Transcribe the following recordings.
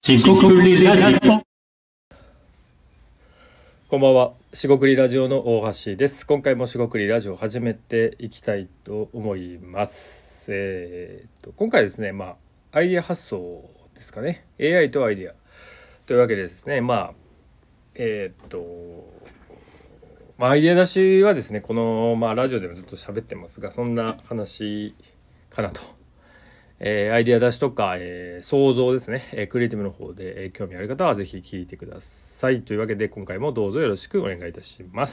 しごくりラジオ。 こんばんは。しごくりラジオの大橋です。今回もしごくりラジオを始めていきたいと思います。今回ですね、アイデア発想ですかね。AI とアイデアというわけでですね、アイデア出しはですね、このラジオでもずっと喋ってますが、そんな話かなと。アイデア出しとか、想像ですね、クリエイティブの方で、興味ある方はぜひ聞いてくださいというわけで、今回もどうぞよろしくお願いいたします。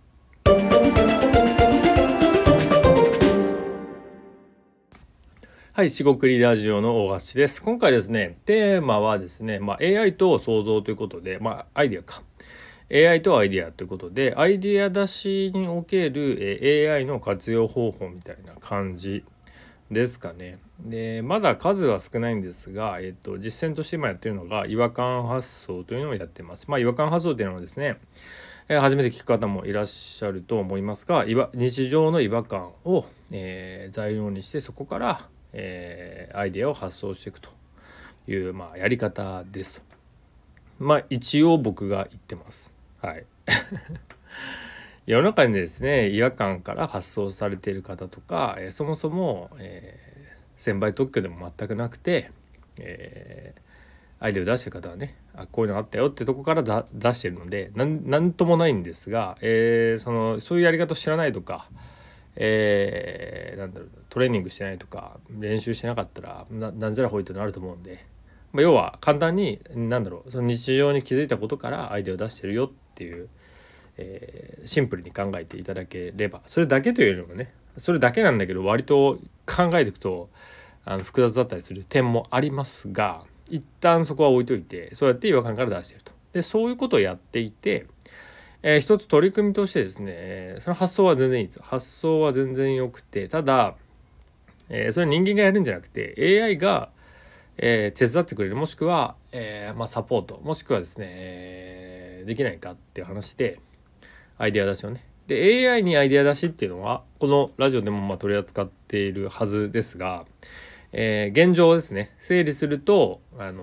はい、しごくりラジオの大橋です。今回ですね、テーマはですね、AI と想像ということで、アイデアか AI とアイデアということで、アイデア出しにおける、AI の活用方法みたいな感じですかね。でまだ数は少ないんですが、実践として今やってるのが違和感発想というのをやってます。違和感発想というのはですね、初めて聞く方もいらっしゃると思いますが、日常の違和感を、材料にして、そこから、アイデアを発想していくという、やり方ですと。一応僕が言ってます。はい世の中にですね、違和感から発想されている方とか、そもそも、専売特許でも全くなくて、アイデアを出してる方はね、こういうのあったよってとこから出してるので、なんともないんですが、そういうやり方を知らないとか、トレーニングしてないとか練習してなかったらなんじゃらほいとなると思うんで、要は簡単にその日常に気づいたことからアイデアを出してるよっていう、シンプルに考えていただければ、それだけというよりもね、それだけなんだけど、割と考えていくと複雑だったりする点もありますが、一旦そこは置いといて、そうやって違和感から出していると。でそういうことをやっていて、一つ取り組みとしてですね、その発想は全然いいんですよ。発想は全然よくて、ただ、それ人間がやるんじゃなくて AI が、手伝ってくれる、もしくは、サポート、もしくはですね、できないかっていう話でアイデア出しをね。で AI にアイデア出しっていうのはこのラジオでも取り扱っているはずですが、現状ですね、整理すると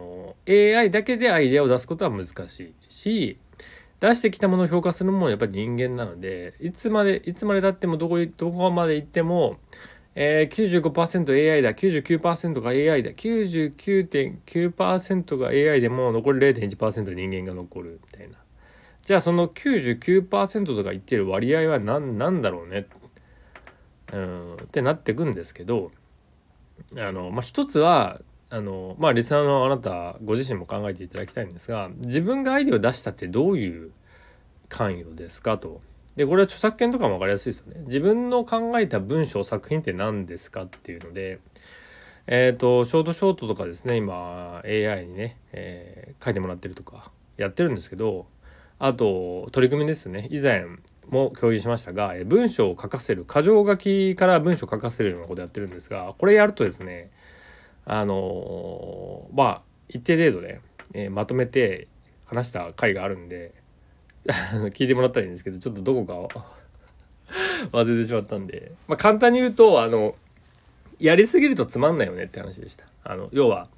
AI だけでアイデアを出すことは難しいし、出してきたものを評価するのもやっぱり人間なので、いつまで経ってもどこまで行っても、95%AI だ、99%が AI だ、99.9% が AI でも残り 0.1% 人間が残るみたいな。じゃあその 99% とか言ってる割合は何だろうね、ってなってくんですけど、一つはリスナーのあなたご自身も考えていただきたいんですが、自分がアイデアを出したってどういう関与ですかと。でこれは著作権とかも分かりやすいですよね。自分の考えた文章作品って何ですかっていうので、ショートとかですね、今 AI にね、書いてもらってるとかやってるんですけど、あと取り組みですね、以前も共有しましたが、文章を書かせる、箇条書きから文章を書かせるようなことやってるんですが、これやるとですね、一定程度ね、まとめて話した回があるんで聞いてもらったらいいんですけど、ちょっとどこかを忘れてしまったんで、簡単に言うとやりすぎるとつまんないよねって話でした。要は、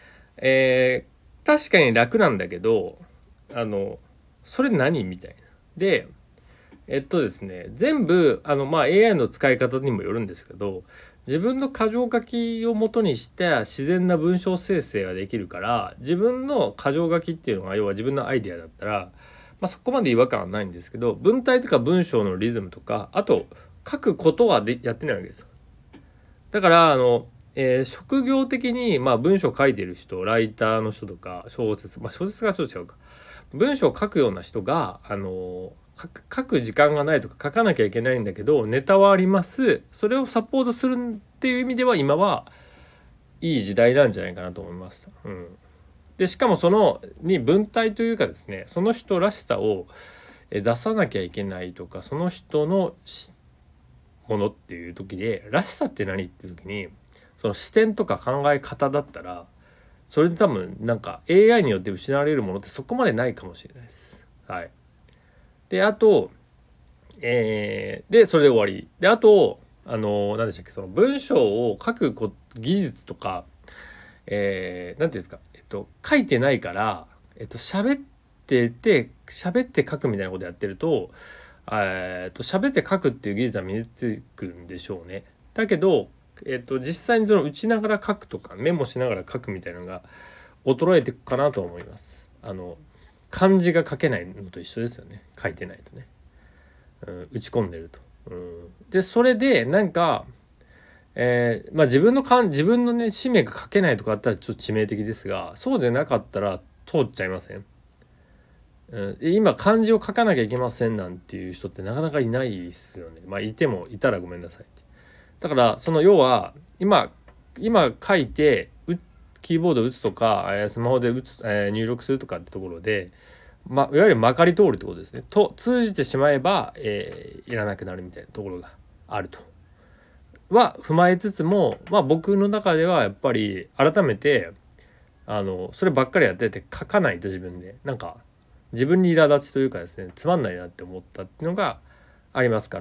確かに楽なんだけどそれ何みたいな。でですね、全部AI の使い方にもよるんですけど、自分の箇条書きを元にした自然な文章生成ができるから、自分の箇条書きっていうのが要は自分のアイデアだったら、そこまで違和感はないんですけど、文体とか文章のリズムとか、あと書くことはやってないわけですよ。だから職業的に文章を書いてる人、ライターの人とか小説がちょっと違うか、文章を書くような人が書く時間がないとか、書かなきゃいけないんだけどネタはあります、それをサポートするっていう意味では今はいい時代なんじゃないかなと思います。でしかもそのに文体というかですね、その人らしさを出さなきゃいけないとか、その人のものっていう時で、らしさって何っていう時に、その視点とか考え方だったら、それで多分AI によって失われるものってそこまでないかもしれないです。はい。であと、でそれで終わりで、あと何でしたっけ、その文章を書く技術とか、 なんていうんですか、書いてないから、喋って書くみたいなことやってると、喋って書くっていう技術は身につくんでしょうね。だけど、実際にその打ちながら書くとかメモしながら書くみたいなのが衰えていくかなと思います。漢字が書けないのと一緒ですよね。書いてないとね、打ち込んでると。でそれでなんか、自分のね氏名が書けないとかあったらちょっと致命的ですが、そうでなかったら通っちゃいません？今漢字を書かなきゃいけませんなんていう人ってなかなかいないですよね。いてもいたらごめんなさいって。だからその要は今書いてキーボード打つとかスマホで入力するとかってところで、いわゆるまかり通るってことですね。と通じてしまえば、いらなくなるみたいなところがあるとは踏まえつつも、僕の中ではやっぱり改めてそればっかりやってて書かないと自分でなんか自分に苛立ちというかですね、つまんないなって思ったっていうのがありますから、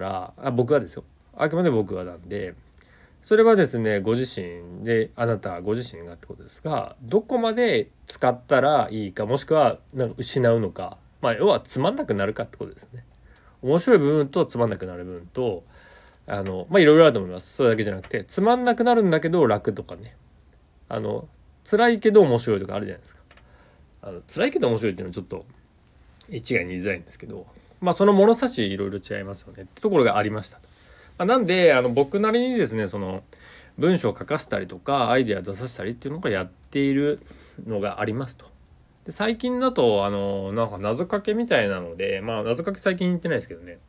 僕はですよ、あくまで僕はなんで、それはですねご自身であなたご自身がってことですが、どこまで使ったらいいか、もしくはなんか失うのか、要はつまんなくなるかってことですね。面白い部分とつまんなくなる部分といろいろあると思います。それだけじゃなくてつまんなくなるんだけど楽とかね、辛いけど面白いとかあるじゃないですか。辛いけど面白いっていうのはちょっと一概に言いづらいんですけど、その物差しいろいろ違いますよねってところがありましたと。なんで僕なりにですね、その文章を書かせたりとかアイデア出させたりっていうのがやっているのがありますと。で最近だとなんか謎かけみたいなので、謎かけ最近言ってないですけどね、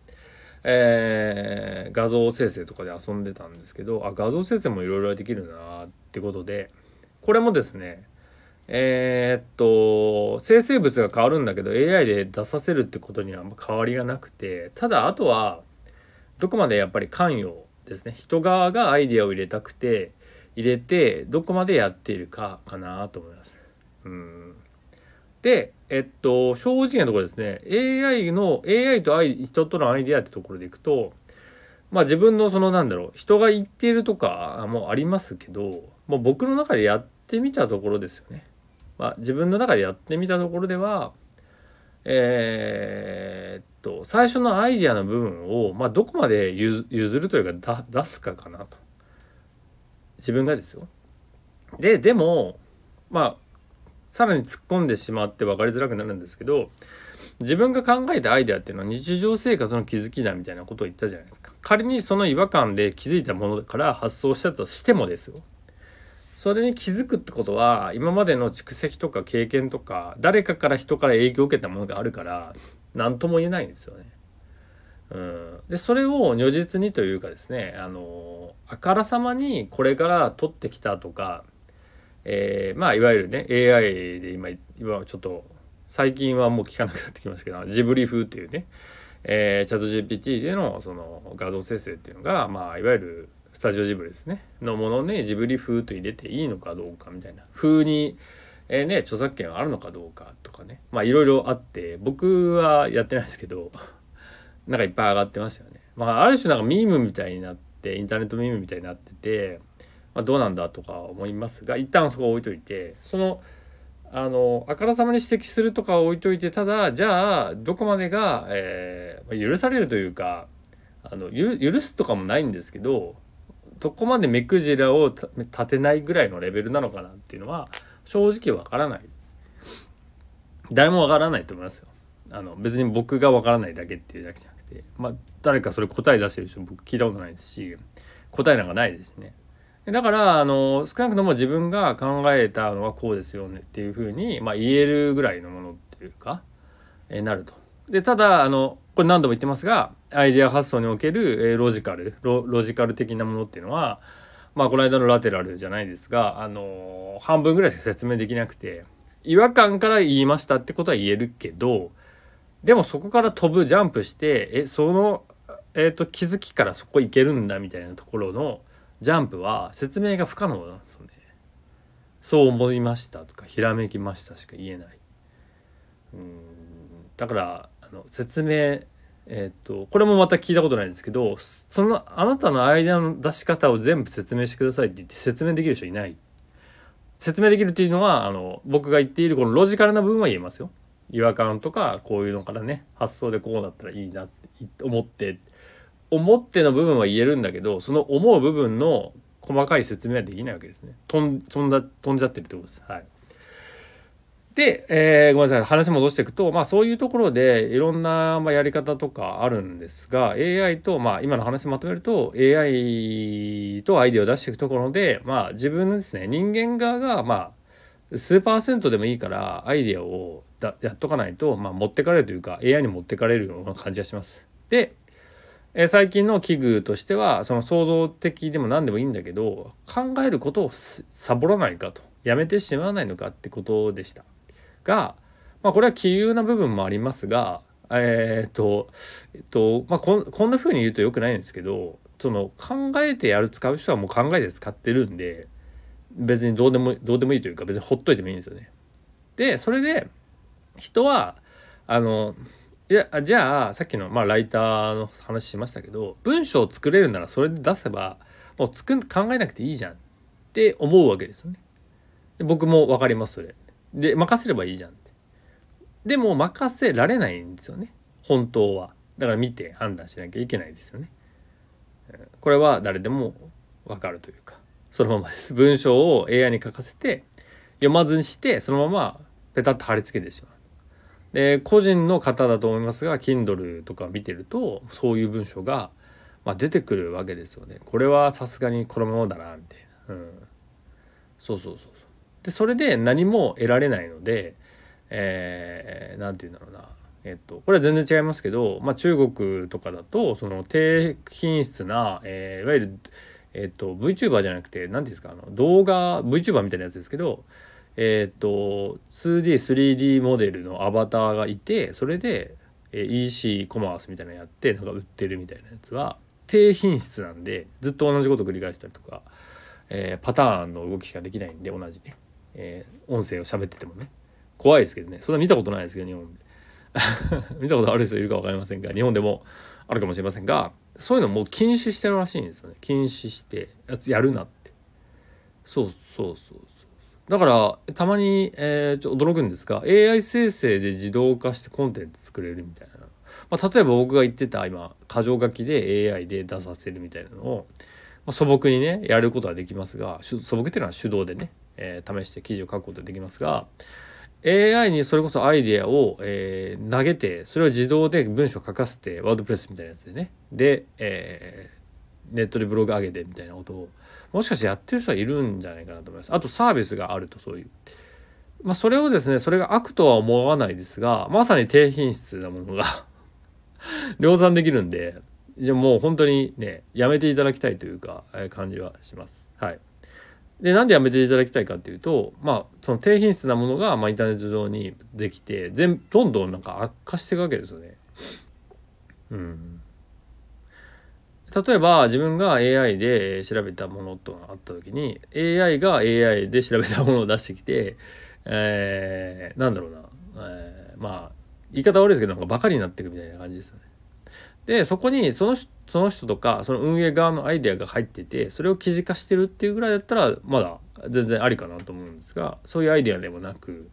画像生成とかで遊んでたんですけど、画像生成もいろいろできるなってことで、これもですね生成物が変わるんだけど AI で出させるってことには変わりがなくて、ただあとはどこまでやっぱり関与ですね、人側がアイデアを入れてどこまでやっているかかなと思います。で正直なところですね、 AI と人とのアイデアってところでいくと、自分のその人が言っているとかもありますけど、もう僕の中でやってみたところですよね。自分の中でやってみたところでは最初のアイデアの部分を、どこまで譲るというか出すかなと、自分がですよ。でもさらに突っ込んでしまって分かりづらくなるんですけど、自分が考えたアイデアっていうのは日常生活の気づきだみたいなことを言ったじゃないですか。仮にその違和感で気づいたものから発想したとしてもですよ、それに気づくってことは今までの蓄積とか経験とか誰かから人から影響を受けたものがあるから何とも言えないんですよね。でそれを如実にというかですね、あからさまにこれから取ってきたとか、いわゆるね AI で今ちょっと最近はもう聞かなくなってきましたけど、ジブリ風っていうね、チャット GPT でのその画像生成っていうのがいわゆるスタジオジブリですねのものね、ジブリ風と入れていいのかどうかみたいな風に、著作権あるのかどうかとかね、いろいろあって、僕はやってないですけどなんかいっぱい上がってましたよね。ある種なんかミームみたいになって、インターネットミームみたいになってて、どうなんだとか思いますが、一旦そこを置いといて、そのあからさまに指摘するとかを置いといて、ただじゃあどこまでが、許されるというか許すとかもないんですけど、どこまで目くじらを立てないぐらいのレベルなのかなっていうのは正直わからない。誰もわからないと思いますよ。別に僕がわからないだけっていうだけじゃなくて、誰かそれ答え出してる人僕聞いたことないですし、答えなんかないですしね。だから少なくとも自分が考えたのはこうですよねっていうふうに、言えるぐらいのものっていうか、なると。でただこれ何度も言ってますが、アイデア発想における、ロジカル的なものっていうのは、この間のラテラルじゃないですが、半分ぐらいしか説明できなくて、違和感から言いましたってことは言えるけど、でもそこからジャンプしてその、気づきからそこ行けるんだみたいなところのジャンプは説明が不可能なんですよね。そう思いましたとかひらめきましたしか言えない。だから説明これもまた聞いたことないんですけど、そのあなたのアイデアの出し方を全部説明してくださいって言って説明できる人いない。 説明できるっていうのは僕が言っているこのロジカルな部分は言えますよ。違和感とかこういうのからね発想でこうだったらいいなって思っての部分は言えるんだけど、その思う部分の細かい説明はできないわけですね。飛んじゃってるってことです。はい。で、ごめんなさい、話戻していくと、そういうところでいろんなやり方とかあるんですが、 AI と、今の話まとめると AI とアイデアを出していくところで、自分のですね人間側が数パーセントでもいいからアイデアをやっとかないと、持ってかれるというか AI に持ってかれるような感じがします。で、最近の器具としてはその創造的でも何でもいいんだけど、考えることをサボらないかと、やめてしまわないのかってことでしたが、これは杞憂な部分もありますが、こんな風に言うとよくないんですけど、その考えて使う人はもう考えて使ってるんで、別にどうでもいいというか、別にほっといてもいいんですよね。でそれで人はいやじゃあさっきのライターの話しましたけど、文章を作れるならそれで出せばもう考えなくていいじゃんって思うわけですよね。で僕も分かります。それで任せればいいじゃんって。でも任せられないんですよね、本当は。だから見て判断しなきゃいけないですよね。これは誰でも分かるというか、そのままです。文章を AI に書かせて読まずにしてそのままペタッと貼り付けてしまう。で個人の方だと思いますが Kindle とか見てるとそういう文章が出てくるわけですよね。これはさすがにこのままだなみたいな、そうでそれで何も得られないので、なんて言うんだろうな、これは全然違いますけど、中国とかだとその低品質な、いわゆる、VTuber じゃなくて何て言うんですか、動画 VTuber みたいなやつですけど、2D、3D モデルのアバターがいて、それで EC コマースみたいなのやってなんか売ってるみたいなやつは低品質なんで、ずっと同じこと繰り返したりとか、パターンの動きしかできないんで、同じね、音声を喋っててもね、怖いですけどね。それは見たことないですけど日本で見たことある人いるか分かりませんが、日本でもあるかもしれませんが、そういうのもう禁止してるらしいんですよね。禁止してやるなって。そうだからたまに、驚くんですが AI 生成で自動化してコンテンツ作れるみたいな、例えば僕が言ってた今箇条書きで AI で出させるみたいなのを、素朴にねやることはできますが、素朴っていうのは手動でね、試して記事を書くことができますが、 AI にそれこそアイデアを、投げてそれを自動で文章を書かせてワードプレスみたいなやつでね、で、ネットでブログ上げてみたいなことをもしかしてやってる人はいるんじゃないかなと思います。あとサービスがあると、そういう、それをですね、それが悪とは思わないですが、まさに低品質なものが量産できるんで、じゃあもう本当にねやめていただきたいというか、感じはします。はい。でなんでやめていただきたいかっていうと、その低品質なものがインターネット上にできてどんどんなんか悪化していくわけですよね。例えば自分が AI で調べたものとあった時に AI が AI で調べたものを出してきて、なんだろうな、言い方悪いですけどなんかバカになっていくみたいな感じですよね。でそこにその人とかその運営側のアイデアが入ってて、それを記事化してるっていうぐらいだったらまだ全然ありかなと思うんですが、そういうアイデアでもなく、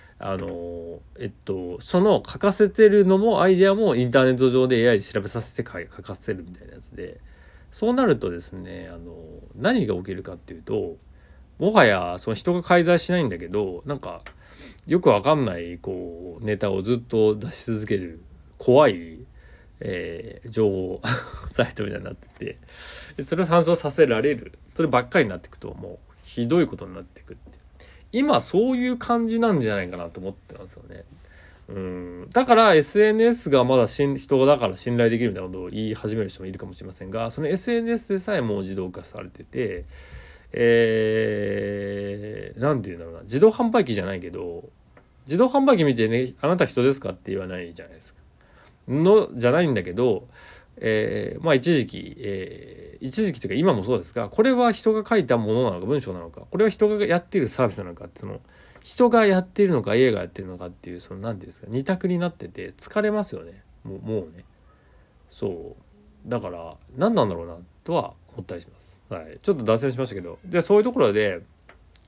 その書かせてるのもアイデアもインターネット上で AI で調べさせて書かせるみたいなやつで、そうなるとですね、何が起きるかっていうと、もはやその人が介在しないんだけど、なんかよくわかんないこうネタをずっと出し続ける怖い、情報サイトみたいになってて、でそれを参照させられる、そればっかりになっていくともうひどいことになっていくって、今そういう感じなんじゃないかなと思ってますよね。だから SNS がまだ人だから信頼できるみたいなことを言い始める人もいるかもしれませんが、その SNS でさえもう自動化されてて、なんていうんだろうな、自動販売機じゃないけど、自動販売機見てね、あなた人ですかって言わないじゃないですか。じゃないんだけど、一時期というか今もそうですが、これは人が書いたものなのか文章なのか、これは人がやっているサービスなのかって、その人がやっているのか AI がやっているのかっていう、その何ていうんですか、二択になってて疲れますよね。もうね。そうだから何なんだろうなとは思ったりします。はい。ちょっと脱線しましたけど、でそういうところで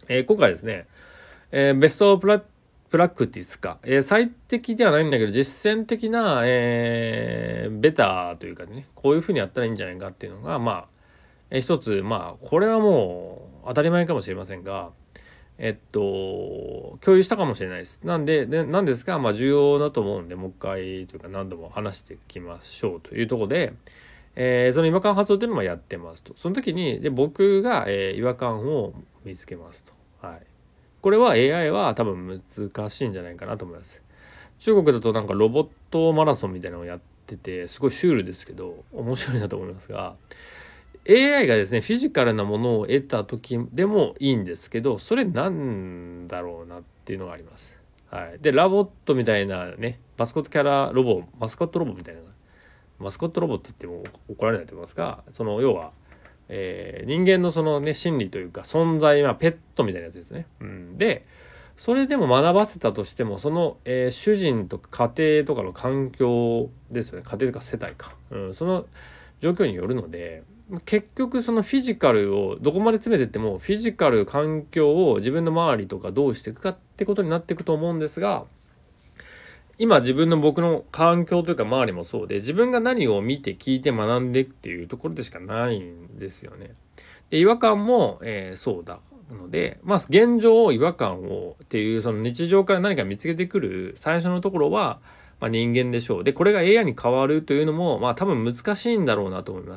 今回ですね、ベストプラクティスか、最適ではないんだけど実践的な、ベターというかね、こういうふうにやったらいいんじゃないかっていうのが一つこれはもう当たり前かもしれませんが共有したかもしれないです。なんですが重要だと思うんでもう一回というか何度も話していきましょうというところで、その違和感発動というのもやってますと。その時に僕が、違和感を見つけますと。はい。これは AI は多分難しいんじゃないかなと思います。中国だとなんかロボットマラソンみたいなのをやっててすごいシュールですけど面白いなと思いますが、 AI がですねフィジカルなものを得た時でもいいんですけど、それなんだろうなっていうのがあります。はい。でラボットみたいなね、マスコットロボみたいな、マスコットロボって言っても怒られないと思いますが、その要は人間のそのね心理というか存在、ペットみたいなやつですね。でそれでも学ばせたとしてもその、主人とか家庭とかの環境ですよね。家庭とか世帯か、その状況によるので、結局そのフィジカルをどこまで詰めてってもフィジカル環境を自分の周りとかどうしていくかってことになっていくと思うんですが、今僕の環境というか周りもそうで、自分が何を見て聞いて学んでいくっていうところでしかないんですよね。で違和感も、そうだので現状違和感をっていうその日常から何か見つけてくる最初のところは、人間でしょう。でこれが AI に変わるというのも多分難しいんだろうなと思います。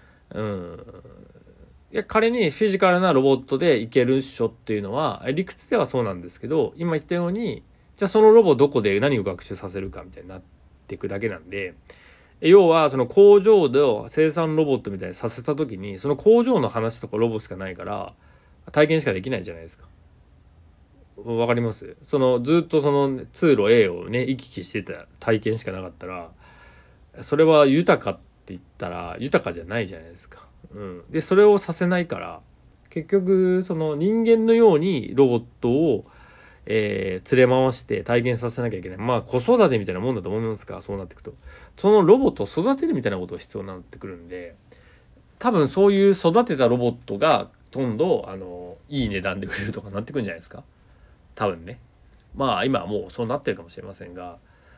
いや仮にフィジカルなロボットでいけるっしょっていうのは理屈ではそうなんですけど、今言ったようにじゃあそのロボどこで何を学習させるかみたいになっていくだけなんで、要はその工場で生産ロボットみたいにさせた時にその工場の話とかロボしかないから体験しかできないじゃないですか。わかります？そのずっとその通路 A をね行き来してた体験しかなかったらそれは豊かって言ったら豊かじゃないじゃないですか。でそれをさせないから結局その人間のようにロボットを連れ回して体験させなきゃいけない。子育てみたいなもんだと思いますが、そうなっていくとそのロボットを育てるみたいなことが必要になってくるんで、多分そういう育てたロボットが今度いい値段で売れるとかなってくるんじゃないですか。多分ね。今はもうそうなってるかもしれませんが、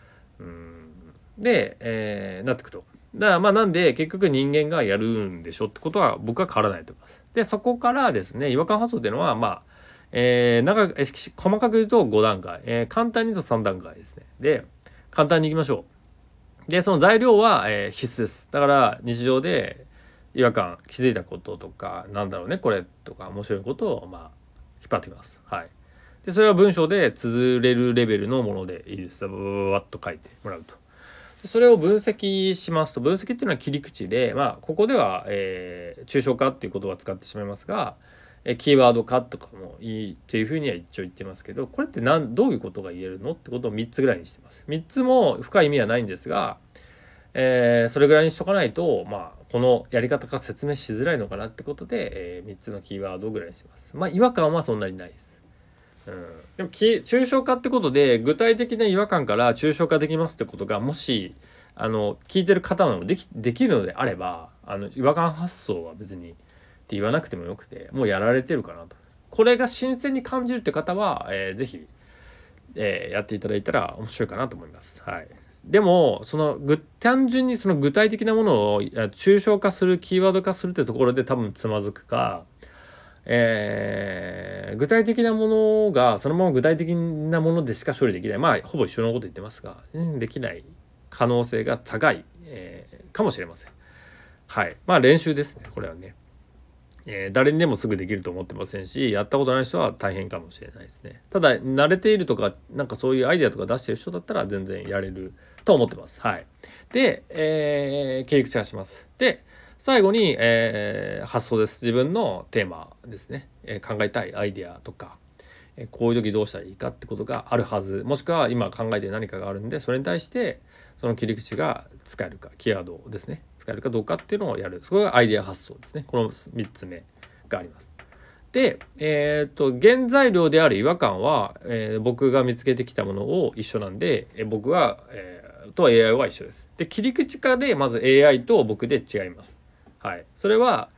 で、なってくと。だからなんで結局人間がやるんでしょってことは僕は変わらないと思います。でそこからですね違和感発想っていうのは細かく言うと5段階、簡単に言うと3段階ですね。で簡単にいきましょう。でその材料は、必須です。だから日常で違和感気づいたこととかなんだろうねこれとか面白いことを引っ張ってきます。はい。でそれは文章で綴れるレベルのものでいいです。ババババッと書いてもらうと。それを分析しますと、分析っていうのは切り口でここでは、抽象化っていう言葉を使ってしまいますが、キーワード化とかもいいっていうふうには一応言ってますけど、これってどういうことが言えるのってことを3つぐらいにしてます。3つも深い意味はないんですが、それぐらいにしとかないとこのやり方が説明しづらいのかなってことで、3つのキーワードぐらいにしてます。違和感はそんなにないです。でも抽象化ってことで具体的な違和感から抽象化できますってことがもし聞いてる方もできるのであれば違和感発想は別にって言わなくてもよくてもうやられてるかなと。これが新鮮に感じるって方は、ぜひ、やっていただいたら面白いかなと思います。はい。でも単純にその具体的なものを抽象化するキーワード化するってところで多分つまずくか、具体的なものがそのまま具体的なものでしか処理できない、ほぼ一緒のこと言ってますが、できない可能性が高い、かもしれません。はい。練習ですねこれはね。誰にでもすぐできると思ってませんし、やったことない人は大変かもしれないですね。ただ慣れているとかなんかそういうアイデアとか出してる人だったら全然やれると思ってます。はい。で、切り口化します。で最後に、発想です。自分のテーマですね、考えたいアイデアとか、こういう時どうしたらいいかってことがあるはず、もしくは今考えている何かがあるんでそれに対してその切り口が使えるかキーワードですね使えるかどうかっていうのをやる。それがアイデア発想ですね。この3つ目があります。で、原材料である違和感は、僕が見つけてきたものを一緒なんで、僕は、と AI は一緒です。で切り口化でまず AI と僕で違います。はい。それは、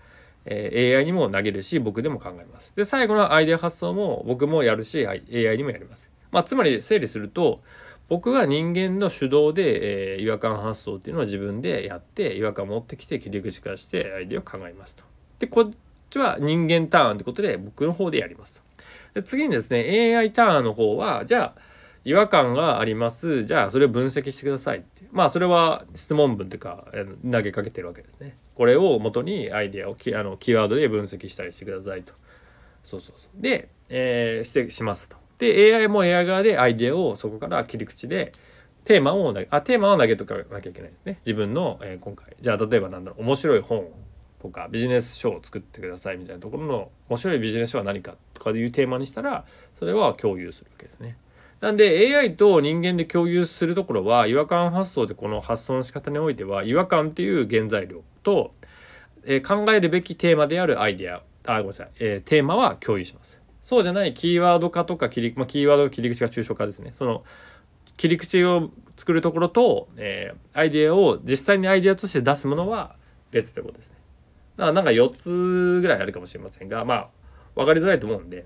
AI にも投げるし僕でも考えます。で最後のアイデア発想も僕もやるし AI にもやります。つまり整理すると僕が人間の主導で、違和感発想っていうのを自分でやって違和感を持ってきて切り口化してアイデアを考えますと。でこっちは人間ターンってことで僕の方でやりますと。で次にですね AI ターンの方はじゃあ違和感があります。じゃあそれを分析してくださいって。それは質問文というか投げかけてるわけですね。これを元にアイデアをキーワードで分析したりしてくださいと。で、しますと。で AI も AI 側でアイデアをそこから切り口でテーマを投げとかなきゃいけないですね。自分の、今回じゃあ例えば面白い本とかビジネス書を作ってくださいみたいなところの面白いビジネス書は何かとかいうテーマにしたらそれは共有するわけですね。なんで AI と人間で共有するところは違和感発想でこの発想の仕方においては違和感っていう原材料と、考えるべきテーマであるアイデアごめんなさい、テーマは共有します。そうじゃないキーワード化とかキーワード切り口が抽象化ですね。その切り口を作るところと、アイデアを実際にアイデアとして出すものは別ということですね。だからなんか4つぐらいあるかもしれませんが分かりづらいと思うんで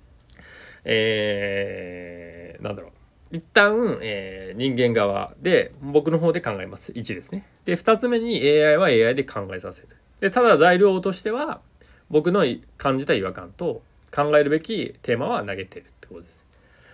一旦、人間側で僕の方で考えます。1ですね。で2つ目に AI は AI で考えさせる。でただ材料としては僕の感じた違和感と考えるべきテーマは投げてるってことです。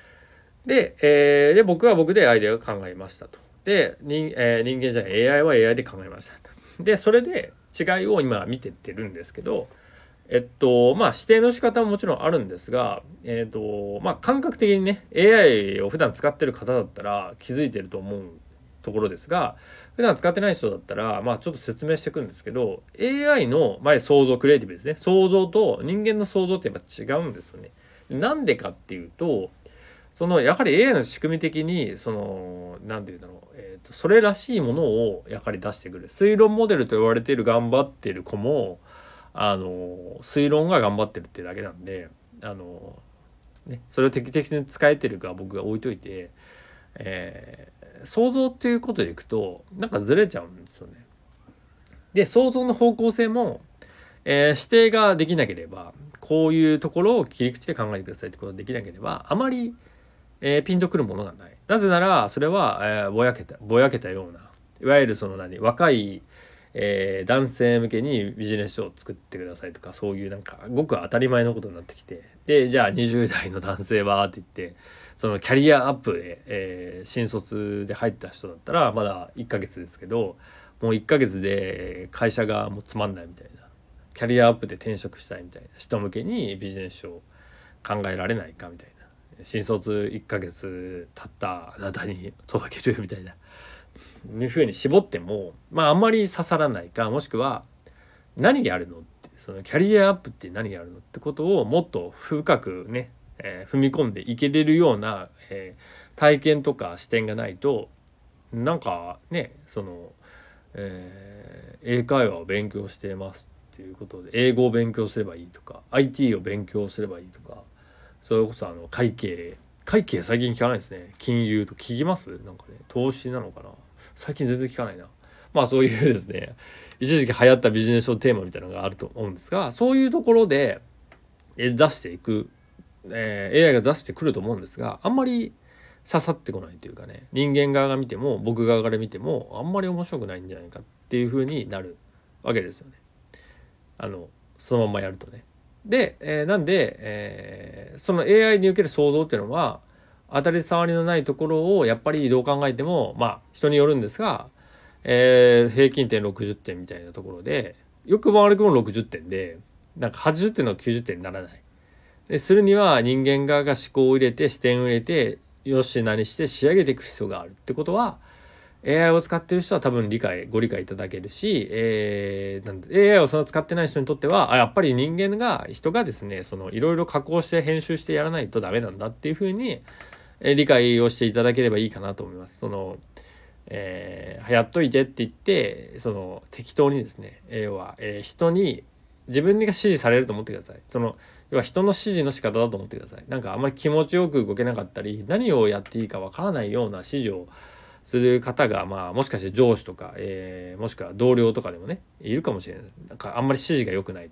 で僕は僕でアイデアを考えましたと。で人間じゃない AI は AI で考えましたと。でそれで違いを今見てってるんですけど指定の仕方ももちろんあるんですが、感覚的にね AI を普段使ってる方だったら気づいてると思うところですが普段使ってない人だったらちょっと説明していくんですけど AI の想像クリエイティブですね想像と人間の想像ってやっぱ違うんですよね。なんでかっていうとやはり AI の仕組み的に何て言うんだろう、それらしいものをやはり出してくる推論モデルと言われている頑張っている子も推論が頑張ってるってだけなんでそれを適切に使えてるか僕が置いといて、想像っていうことでいくとなんかずれちゃうんですよね。で想像の方向性も、指定ができなければこういうところを切り口で考えてくださいってことができなければあまり、ピンとくるものがない。なぜならそれは、ぼやけたようないわゆる若い男性向けにビジネス書を作ってくださいとかそういうなんかごく当たり前のことになってきてでじゃあ20代の男性はって言ってそのキャリアアップで、新卒で入った人だったらまだ1ヶ月ですけどもう1ヶ月で会社がもうつまんないみたいなキャリアアップで転職したいみたいな人向けにビジネス書を考えられないかみたいな新卒1ヶ月経ったあなたに届けるみたいないうふうに絞ってもあんまり刺さらないかもしくは何があるのってそのキャリアアップって何があるのってことをもっと深くね、踏み込んでいけれるような、体験とか視点がないとなんかね英会話を勉強してますっていうことで英語を勉強すればいいとか IT を勉強すればいいとかそれこそ会計最近聞かないですね。金融と聞きますなんかね投資なのかな最近全然聞かないな。そういうですね一時期流行ったビジネス書テーマみたいなのがあると思うんですがそういうところで出していく、AI が出してくると思うんですがあんまり刺さってこないというかね人間側が見ても僕側から見てもあんまり面白くないんじゃないかっていう風になるわけですよね。そのままやるとね。で、なんで、その AI における想像っていうのは当たり障りのないところをやっぱりどう考えても人によるんですが、平均点60点みたいなところでよくも悪くも60点でなんか80点の90点にならない。でするには人間側が思考を入れて視点を入れてよし何して仕上げていく必要があるってことは AI を使ってる人は多分ご理解いただけるし、AI を使ってない人にとってはやっぱり人がですねいろいろ加工して編集してやらないとダメなんだっていうふうに理解をしていただければいいかなと思います。やっといてって言って適当にですね要は、人に自分が指示されると思ってください。要は人の指示の仕方だと思ってください。なんかあんまり気持ちよく動けなかったり何をやっていいかわからないような指示をする方がもしかして上司とか、もしくは同僚とかでもねいるかもしれない。なんかあんまり指示が良くないというか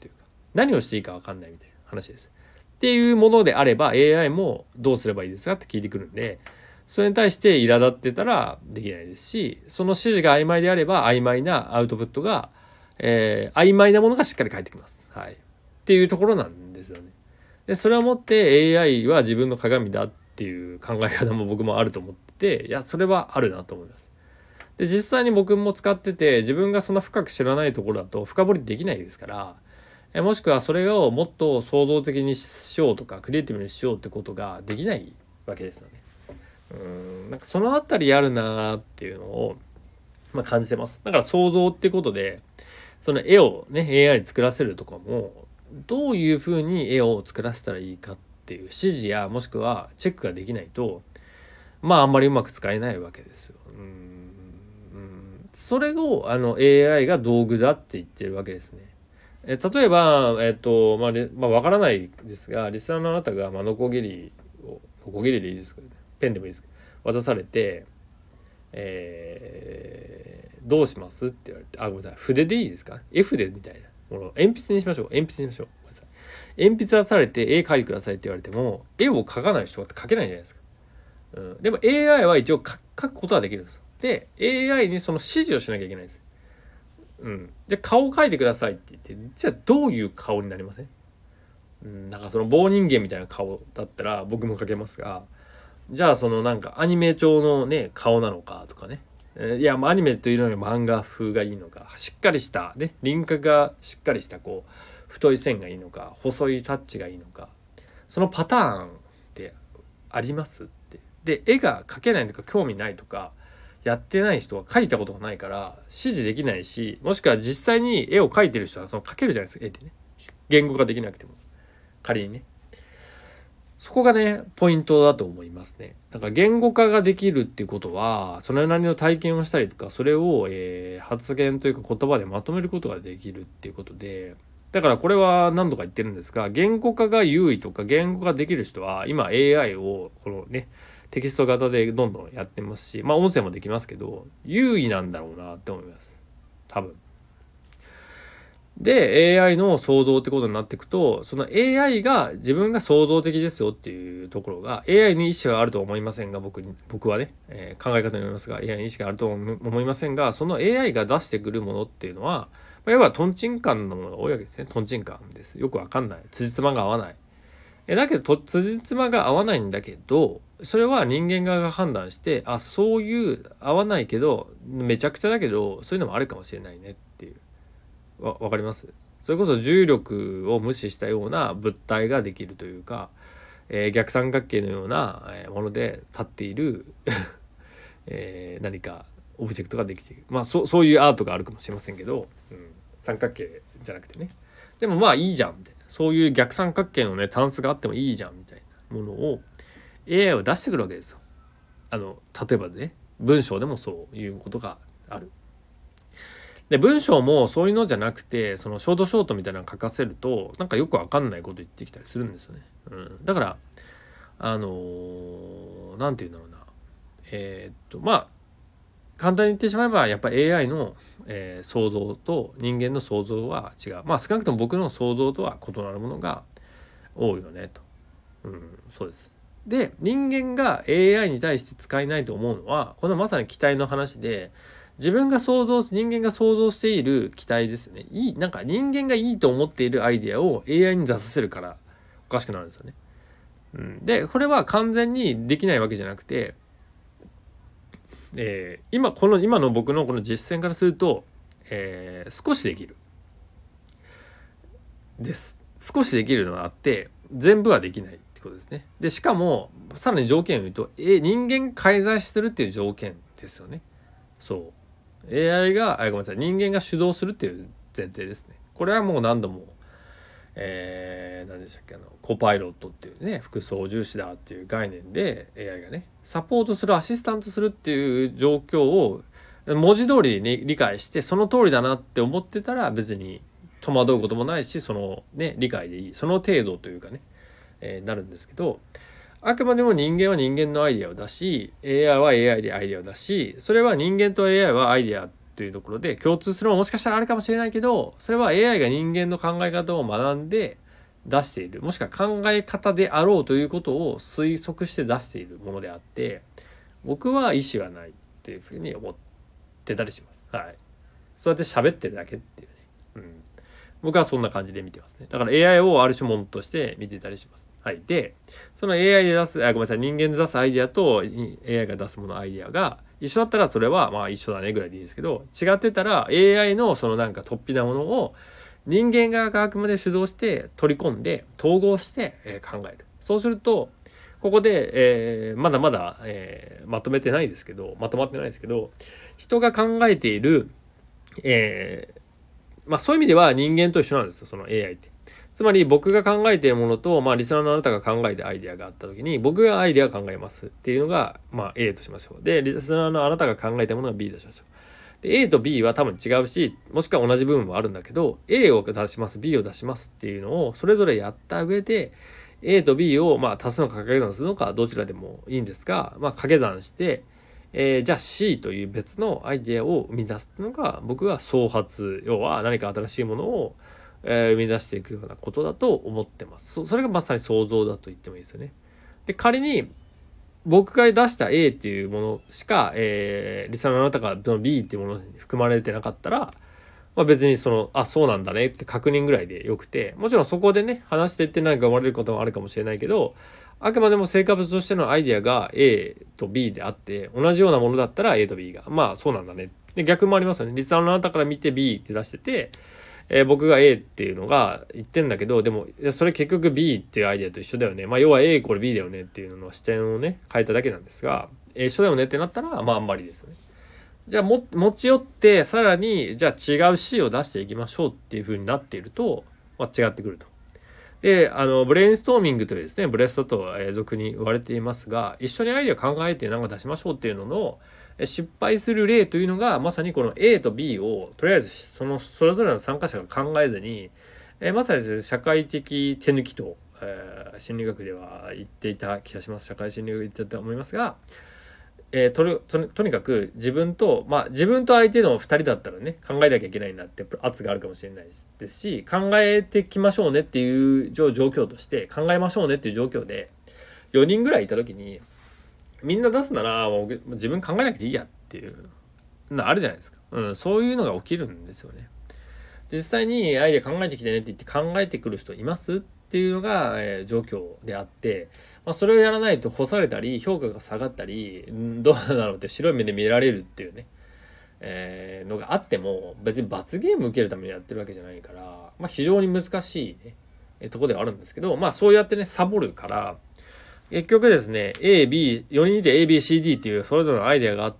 何をしていいか分かんないみたいな話です。っていうものであれば AI もどうすればいいですかって聞いてくるんで、それに対して苛立ってたらできないですし、その指示が曖昧であれば曖昧なアウトプットが、曖昧なものがしっかり返ってきます。はい。っていうところなんですよね。でそれをもって AI は自分の鏡だっていう考え方も僕もあると思ってて、いやそれはあるなと思います。で実際に僕も使ってて、自分がそんな深く知らないところだと深掘りできないですから、もしくはそれをもっと創造的にしようとかクリエイティブにしようってことができないわけですよね。なんかそのあたりあるなっていうのを、感じてます。だから想像っていうことで、その絵をね AI に作らせるとかも、どういうふうに絵を作らせたらいいかっていう指示やもしくはチェックができないと、あんまりうまく使えないわけですよ。それをAI が道具だって言ってるわけですね。例えばわからないですが、リスナーのあなたがノコギリを、ノコギリでいいですか、ペンでもいいですけど渡されて、どうしますって言われて、ごめんなさい、筆でいいですか、絵筆みたいなもの、鉛筆にしましょう、鉛筆にしましょう、ごめんなさい、鉛筆出されて絵描いてくださいって言われても、絵を描かない人は描けないじゃないですか。でも AI は一応書くことはできるんです。で AI にその指示をしなきゃいけないです。で顔を描いてくださいって言って、じゃあどういう顔になりません？なんかその棒人間みたいな顔だったら僕も描けますが、じゃあそのなんかアニメ調のね顔なのかとかね、いやアニメというのより漫画風がいいのか、しっかりしたね輪郭がしっかりしたこう太い線がいいのか、細いタッチがいいのか、そのパターンってありますって。で絵が描けないとか興味ないとかやってない人は描いたことがないから指示できないし、もしくは実際に絵を描いてる人はその描けるじゃないですか、絵ってね、言語ができなくても仮にね。そこがねポイントだと思いますね。だから言語化ができるっていうことは、それなりの体験をしたりとか、それを、発言というか言葉でまとめることができるっていうことで、だからこれは何度か言ってるんですが、言語化が優位とか言語化できる人は今 AI をこのねテキスト型でどんどんやってますし、音声もできますけど優位なんだろうなって思います、多分。で AI の創造ってことになっていくと、その AI が自分が創造的ですよっていうところが AI に意思はあると思いませんが、僕はね、考え方によりますが AI に意思があると思いませんが、その AI が出してくるものっていうのは、要はトンチンカンのものが多いわけですね。トンチンカンです。よくわかんない、辻褄が合わない。だけど辻褄が合わないんだけど、それは人間側が判断して、そういう合わないけどめちゃくちゃだけどそういうのもあるかもしれないねっていう、わかります？それこそ重力を無視したような物体ができるというか、逆三角形のようなもので立っている何かオブジェクトができている、そういうアートがあるかもしれませんけど、三角形じゃなくてね。でもいいじゃんみたいな、そういう逆三角形のねタンスがあってもいいじゃんみたいなものを AI は出してくるわけですよ。例えばね、文章でもそういうことがある。で文章もそういうのじゃなくて、そのショートみたいなの書かせるとなんかよくわかんないこと言ってきたりするんですよね。だからなんて言うんだろうな、簡単に言ってしまえばやっぱり AI の、想像と人間の想像は違う。少なくとも僕の想像とは異なるものが多いよねと。そうです。で人間が AI に対して使えないと思うのは、このまさに期待の話で、人間が想像している期待ですね。なんか人間がいいと思っているアイデアを AI に出させるからおかしくなるんですよね。でこれは完全にできないわけじゃなくて、今の僕のこの実践からすると、少しできるです。少しできるのがあって全部はできないってことですね。でしかもさらに条件を言うと、人間介在するっていう条件ですよね。そう AI がごめんなさい、人間が主導するっていう前提ですね。これはもう何度も何でしたっけ、コパイロットっていうね、副操縦士だっていう概念で AI がねサポートする、アシスタントするっていう状況を文字通りに理解して、その通りだなって思ってたら別に戸惑うこともないし、そのね理解でいい、その程度というかね、なるんですけど、あくまでも人間は人間のアイデアを出し AI は AI でアイデアを出し、それは人間と AI はアイデアとというところで共通するのももしかしたらあるかもしれないけど、それは AI が人間の考え方を学んで出している、もしくは考え方であろうということを推測して出しているものであって、僕は意思はないっていうふうに思ってたりします。はい。そうやって喋ってるだけっていうね。僕はそんな感じで見てますね。だから AI をある種ものとして見てたりします。はい。で、その AI で出す、ごめんなさい、人間で出すアイデアと AI が出すものアイデアが一緒だったらそれはまあ一緒だねぐらいでいいですけど、違ってたら AI のそのなんか突飛なものを人間側があくまで主導して取り込んで統合して考える。そうすると、ここで、まだまだ、まとまってないですけど、人が考えている、そういう意味では人間と一緒なんですよ、その AI って。つまり僕が考えているものと、リスナーのあなたが考えてアイデアがあった時に、僕がアイデアを考えますっていうのが、A としましょう。で、リスナーのあなたが考えたものが B としましょう。で、A と B は多分違うし、もしくは同じ部分もあるんだけど、A を出します、B を出しますっていうのをそれぞれやった上で、A と B を足すのか掛け算するのかどちらでもいいんですが、掛け算して、じゃあ C という別のアイデアを生み出すのが僕は創発、要は何か新しいものを生み出していくようなことだと思ってます。それがまさに創造だと言ってもいいですよね。で、仮に僕が出した A っていうものしか、リスナーのあなたが B っていうものに含まれてなかったら、別にそうなんだねって確認ぐらいでよくて、もちろんそこでね、話していって何か生まれることもあるかもしれないけど、あくまでも成果物としてのアイデアが A と B であって、同じようなものだったら A と B が、そうなんだね。で、逆もありますよね。リスナーのあなたから見て B って出してて、僕が A っていうのが言ってんだけど、でもそれ結局 B っていうアイデアと一緒だよね。要は A イコール B だよねっていうのの視点をね、変えただけなんですが、一緒だよねってなったら、あんまりですよね。じゃあ持ち寄ってさらにじゃあ違う C を出していきましょうっていう風になっていると、違ってくると。で、ブレインストーミングというですね、ブレストと俗に言われていますが、一緒にアイデア考えて何か出しましょうっていうのの失敗する例というのが、まさにこの A と B をとりあえずそれぞれの参加者が考えずに、まさにですね、社会的手抜きと、心理学では言っていた気がします。社会心理学で言ってたと思いますが、とにかく自分と相手の2人だったらね、考えなきゃいけないなって圧があるかもしれないですし、考えてきましょうねっていう状況として、考えましょうねっていう状況で4人ぐらいいた時に、みんな出すならもう自分考えなくていいやっていうのあるじゃないですか。そういうのが起きるんですよね。実際にアイデア考えてきてねって言って考えてくる人いますっていうのが、状況であって、それをやらないと干されたり評価が下がったり、どうなんだろうって白い目で見られるっていうね、のがあっても、別に罰ゲーム受けるためにやってるわけじゃないから、非常に難しいね、とこではあるんですけど、そうやってねサボるから、結局ですね、A、B、4人で A、B、C、D っていうそれぞれのアイデアがあって、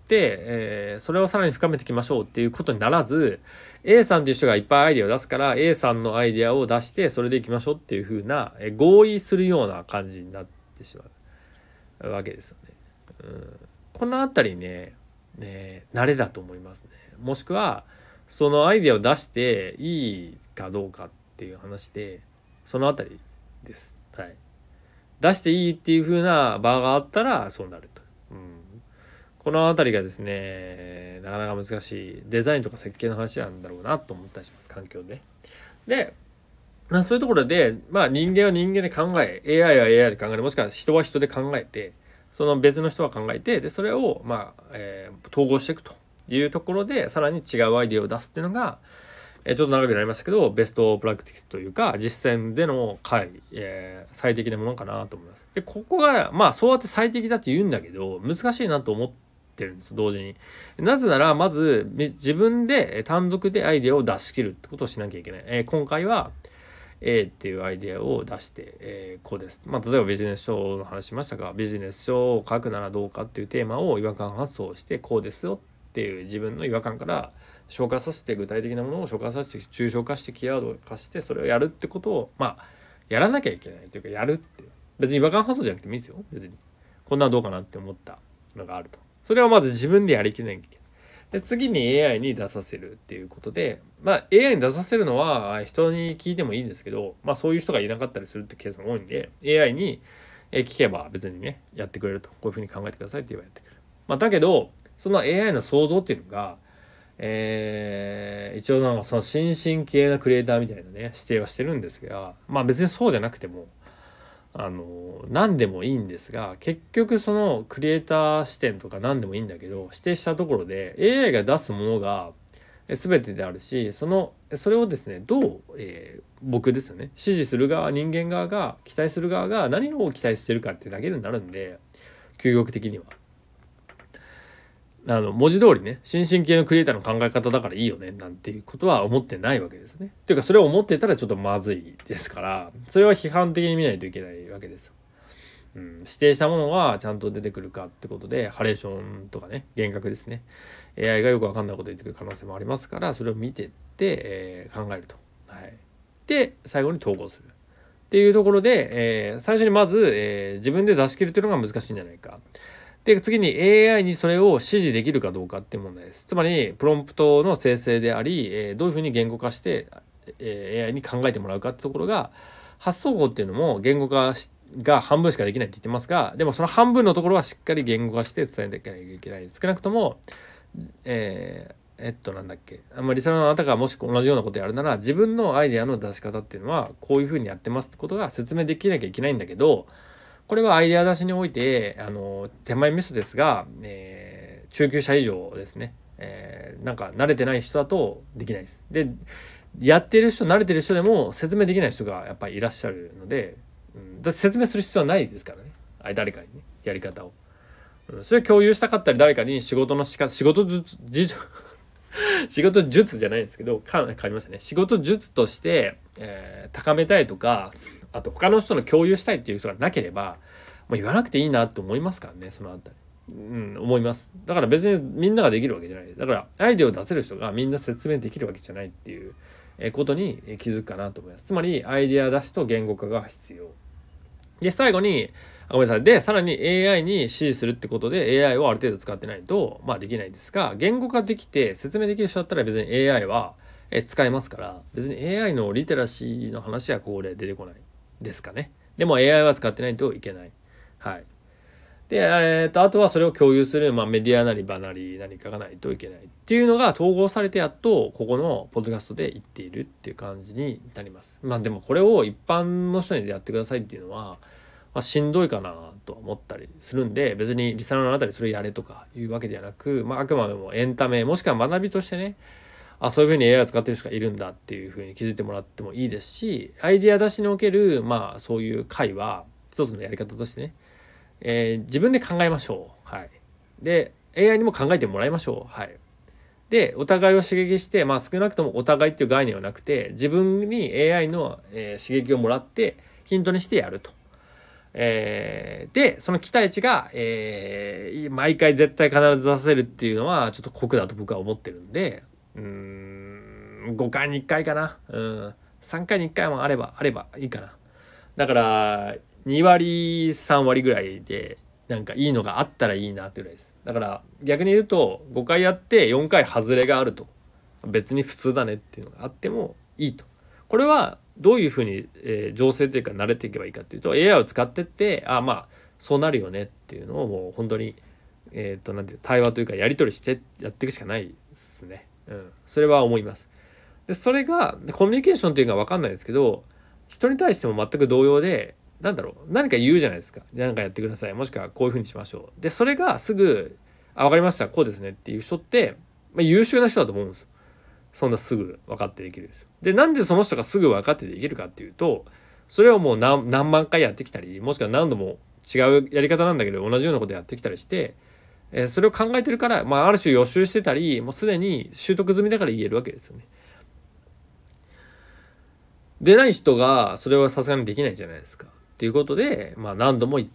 それをさらに深めていきましょうっていうことにならず、A さんっていう人がいっぱいアイデアを出すから、A さんのアイデアを出して、それでいきましょうっていう風な、合意するような感じになってしまうわけですよね。このあたりね、慣れだと思いますね。もしくは、そのアイデアを出していいかどうかっていう話で、そのあたりです。はい。出していいっていう風な場があったらそうなると、このあたりがですね、なかなか難しいデザインとか設計の話なんだろうなと思ったりします。環境で。で、そういうところで、人間は人間で考え、AI は AI で考える、もしくは人は人で考えて、その別の人は考えて、でそれを統合していくというところで、さらに違うアイデアを出すっていうのが、ちょっと長くなりましたけど、ベストプラクティクスというか実践での最適なものかなと思います。で、ここがそうやって最適だって言うんだけど、難しいなと思ってるんです、同時に。なぜなら、まず自分で単独でアイデアを出し切るってことをしなきゃいけない。今回は A っていうアイデアを出して、こうです。例えばビジネス書の話しましたが、ビジネス書を書くならどうかっていうテーマを違和感発想して、こうですよっていう自分の違和感から消化させて、具体的なものを消化させて抽象化してキーワード化して、それをやるってことをやらなきゃいけないというか、やるって、別に違和感発想じゃなくてもいいですよ。別にこんなのどうかなって思ったのがあると、それはまず自分でやりきれなきゃいけない。で、次に AI に出させるっていうことで、AI に出させるのは人に聞いてもいいんですけど、そういう人がいなかったりするってケースも多いんで、 AI に聞けば別にねやってくれると、こういうふうに考えてくださいって言えばやってくれる。だけどその AI の想像っていうのが、 一応なんかその新進気鋭なクリエイターみたいなね指定はしてるんですが、まあ別にそうじゃなくても何でもいいんですが、結局そのクリエイター視点とか何でもいいんだけど、指定したところで AI が出すものが全てであるし、それをですねどう、僕ですよね、指示する側、人間側が期待する側が何を期待してるかってだけになるんで、究極的には文字通りね新進気鋭のクリエイターの考え方だからいいよねなんていうことは思ってないわけですね。というかそれを思ってたらちょっとまずいですから、それは批判的に見ないといけないわけですよ。指定したものがちゃんと出てくるかってことで、ハレーションとかね、幻覚ですね、 AI がよく分かんないこと言ってくる可能性もありますから、それを見てって、考えると、で最後に統合するっていうところで、最初にまず、自分で出し切るというのが難しいんじゃないか。で次に AI にそれを指示できるかどうかっていう問題です。つまりプロンプトの生成であり、どういうふうに言語化して、AI に考えてもらうかってところが、発想法っていうのも言語化が半分しかできないって言ってますが、でもその半分のところはしっかり言語化して伝えなきゃいけない。少なくともなんだっけ、リサのあなたがもし同じようなことやるなら、自分のアイデアの出し方っていうのはこういうふうにやってますってことが説明できなきゃいけないんだけど、これはアイデア出しにおいて手前味噌ですが、中級者以上ですね、なんか慣れてない人だとできないです。でやってる人、慣れてる人でも説明できない人がやっぱりいらっしゃるので、だ説明する必要はないですからね、誰かにねやり方を、それを共有したかったり、誰かに仕事術じゃないんですけど、変わりましたね。仕事術として、高めたいとか、あと他の人の共有したいっていう人がなければ、もう言わなくていいなと思いますからね、そのあたり。思います。だから別にみんなができるわけじゃない。だからアイデアを出せる人がみんな説明できるわけじゃないっていうことに気づくかなと思います。つまりアイデア出しと言語化が必要。で最後にごめんなさい。でさらに AI に指示するってことで AI をある程度使ってないとできないですが、言語化できて説明できる人だったら別に AI は使えますから、別に AI のリテラシーの話はここで出てこないですかね。でも AI は使ってないといけない。で、あとはそれを共有する、メディアなり場なり何かがないといけないっていうのが統合されて、やっとここのポッドキャストで言っているっていう感じになります。でもこれを一般の人にやってくださいっていうのは、しんどいかなと思ったりするんで、別にリサのあたりそれやれとかいうわけではなく、あくまでもエンタメもしくは学びとしてね、そういうふうに AI を使ってる人がいるんだっていうふうに気づいてもらってもいいですし、アイデア出しにおけるそういう会は一つのやり方としてね、自分で考えましょう。で AI にも考えてもらいましょう。でお互いを刺激して、少なくともお互いっていう概念はなくて、自分に AI の、刺激をもらってヒントにしてやると。でその期待値が、毎回絶対必ず出せるっていうのはちょっと酷だと僕は思ってるんで、5回に1回かな、3回に1回もあればいいかな。だから2割3割ぐらいでなんかいいのがあったらいいなってぐらいです。だから逆に言うと5回やって4回外れがあると、別に普通だねっていうのがあってもいいと。これはどういうふうに、情勢というか慣れていけばいいかっていうと、 AI を使ってってそうなるよねっていうのをもう本当になんていう対話というかやり取りしてやっていくしかないですね。それは思います。でそれがコミュニケーションっていうのが分かんないですけど、人に対しても全く同様で、何か言うじゃないですか。何かやってください、もしくはこういうふうにしましょう。でそれがすぐ分かりました、こうですねっていう人って、優秀な人だと思うんですよ。そんなすぐ分かってできるんですよ。でなんでその人がすぐ分かってできるかっていうと、それをもう何万回やってきたり、もしくは何度も違うやり方なんだけど同じようなことやってきたりして、それを考えてるから、ある種予習してたり、もうすでに習得済みだから言えるわけですよね。でない人がそれはさすがにできないじゃないですか。っていうことで、何度も言って、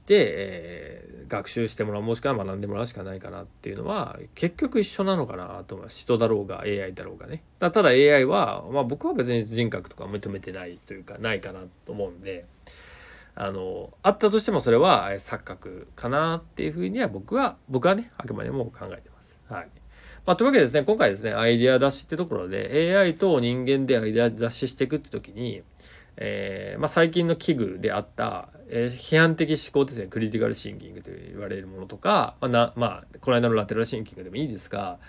学習してもらう、もしくは学んでもらうしかないかなっていうのは結局一緒なのかなと思います。人だろうが AI だろうがね。ただ AI は、僕は別に人格とか認めてないというかないかなと思うんで、あったとしてもそれは錯覚かなっていうふうには僕はねあくまでも考えてます。というわけでですね、今回ですねアイデア出しってところで AI と人間でアイデア出ししていくって時に、最近の器具であった、批判的思考ですね、クリティカルシンキングと言われるものとか、この間のラテラルシンキングでもいいですが、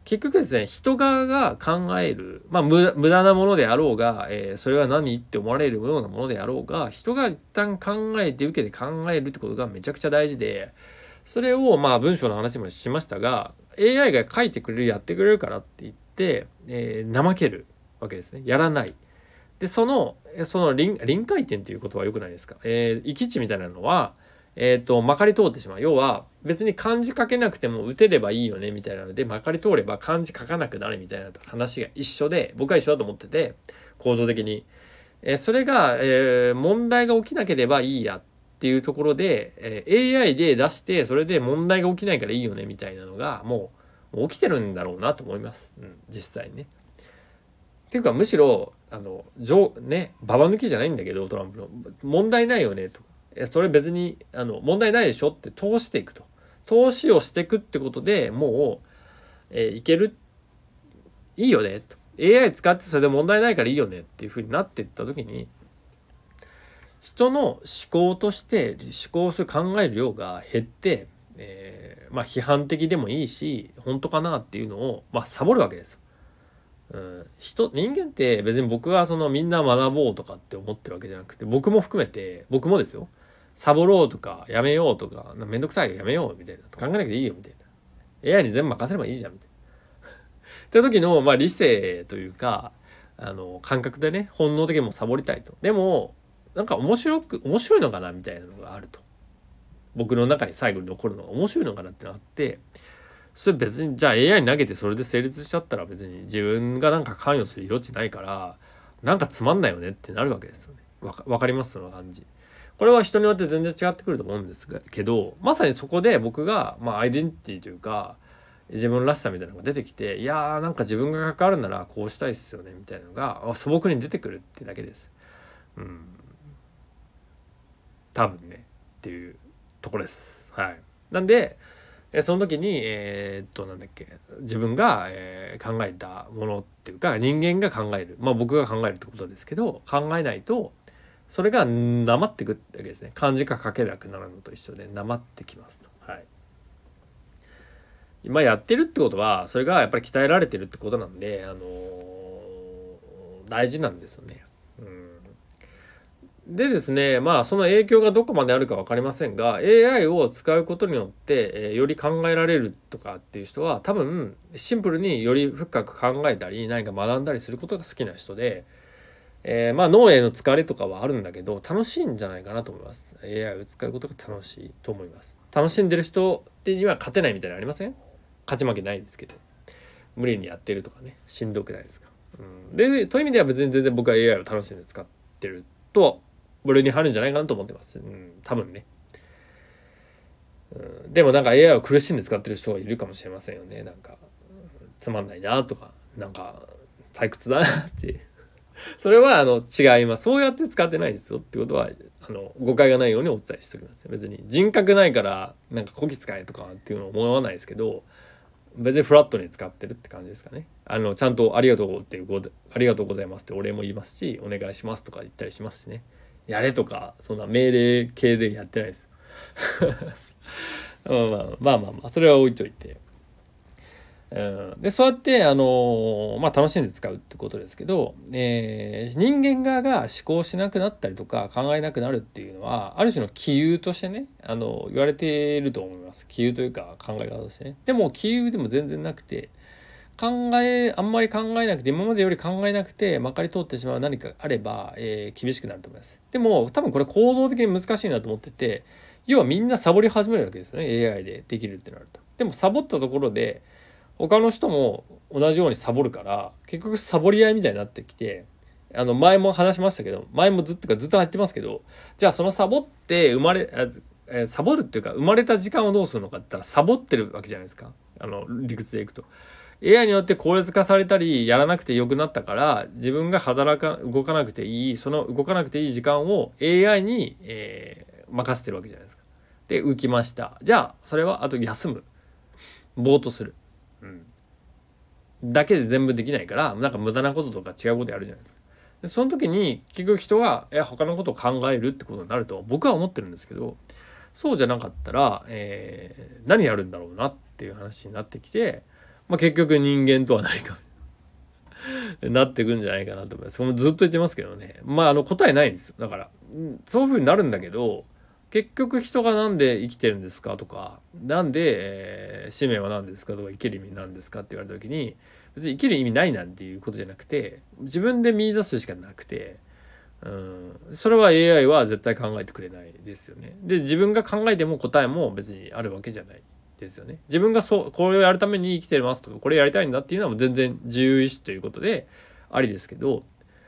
結局ですね、人側が考える、無駄なものであろうが、それは何って思われるようなものであろうが、人が一旦考えて受けて考えるってことがめちゃくちゃ大事で、それを文章の話もしましたが、AI が書いてくれる、やってくれるからって言って、怠けるわけですね。やらない。で、その臨界点という言葉は良くないですか。閾値みたいなのは、まかり通ってしまう。要は別に漢字書けなくても打てればいいよねみたいなので、まかり通れば漢字書かなくなるみたいな話が一緒で、僕は一緒だと思ってて、構造的に。それが、問題が起きなければいいやっていうところで、AI で出してそれで問題が起きないからいいよねみたいなのがもう起きてるんだろうなと思います。実際ね。っていうかむしろババ抜きじゃないんだけど、トランプの問題ないよねとか、それ別に問題ないでしょって通していくと、投資をしていくってことでもう、いける、いいよねと、 AI 使ってそれで問題ないからいいよねっていう風になっていった時に、人の思考として思考する考える量が減って、批判的でもいいし本当かなっていうのをサボるわけですよ。人間って別に僕はみんな学ぼうとかって思ってるわけじゃなくて、僕も含めて僕もですよ、サボろうとかやめようとかめんどくさいよやめようみたいな、考えなくていいよみたいな、 AI に全部任せればいいじゃんみたいなって時の理性というか感覚でね、本能的にもサボりたいと。でもなんか面白いのかなみたいなのがあると、僕の中に最後に残るのが面白いのかなってのがあって、それ別にじゃあ AI に投げてそれで成立しちゃったら別に自分がなんか関与する余地ないからなんかつまんないよねってなるわけですよね。わかります？その感じ。これは人によって全然違ってくると思うんですけど、まさにそこで僕がアイデンティティというか自分らしさみたいなのが出てきて、いやーなんか自分が関わるならこうしたいっすよねみたいなのが素朴に出てくるってだけです。多分ねっていうところです。はい。なんでその時に自分が考えたものっていうか人間が考える、僕が考えるってことですけど、考えないとそれがなまってくってわけですね。漢字が書けなくなるのと一緒でなまってきますと。はい。今やってるってことはそれがやっぱり鍛えられてるってことなんで、大事なんですよね。でですね、その影響がどこまであるか分かりませんが、 AI を使うことによって、より考えられるとかっていう人は多分シンプルにより深く考えたり何か学んだりすることが好きな人で、脳への疲れとかはあるんだけど楽しいんじゃないかなと思います。 AI を使うことが楽しいと思います。楽しんでる人には勝てないみたいなのありません？勝ち負けないですけど無理にやってるとかね、しんどくないですか？でという意味では別に全然僕は AI を楽しんで使ってると部類に入るんじゃないかなと思ってます。多分ね。でもなんか AI を苦しんで使ってる人がいるかもしれませんよね。なんかつまんないなとか、なんか退屈だなってそれは違います。そうやって使ってないですよってことは誤解がないようにお伝えしておきます。別に人格ないからなんかこき使えとかっていうのは思わないですけど、別にフラットに使ってるって感じですかね。ちゃんとありがとうっていうありがとうございますってお礼も言いますし、お願いしますとか言ったりしますしね。やれとかそんな命令系でやってないですそれは置いといて、でそうやって楽しんで使うってことですけど、人間側が思考しなくなったりとか考えなくなるっていうのはある種の杞憂としてね言われていると思います。杞憂というか考え方としてね。でも杞憂でも全然なくて、あんまり考えなくて今までより考えなくてまかり通ってしまう何かあれば、厳しくなると思います。でも多分これ構造的に難しいなと思ってて、要はみんなサボり始めるわけですよね。 AI でできるってなると。でもサボったところで他の人も同じようにサボるから結局サボり合いみたいになってきて、前も話しましたけど、前もずっと入ってますけど、じゃあそのサボってサボるっていうか生まれた時間をどうするのかって言ったらサボってるわけじゃないですか。理屈でいくと AI によって効率化されたりやらなくてよくなったから自分が動かなくていい、その動かなくていい時間を AI に、任せてるわけじゃないですか。で浮きました。じゃあそれはあと休む、ぼーっとする、だけで全部できないからなんか無駄なこととか違うことやるじゃないですか。でその時に結局人が他のことを考えるってことになると僕は思ってるんですけど、そうじゃなかったら、何やるんだろうなっていう話になってきて、 結局人間とは何かなっていくんじゃないかなと思います。ずっと言ってますけどね。答えないんですよ。だからそういう風になるんだけど、結局人がなんで生きてるんですかとか、なんで、使命は何ですかとか、生きる意味なんですかって言われた時に、別に生きる意味ないなんていうことじゃなくて、自分で見出すしかなくて、それは AI は絶対考えてくれないですよね。で、自分が考えても答えも別にあるわけじゃないですよね。自分がこれをやるために生きてますとか、これやりたいんだっていうのは全然自由意志ということでありですけど、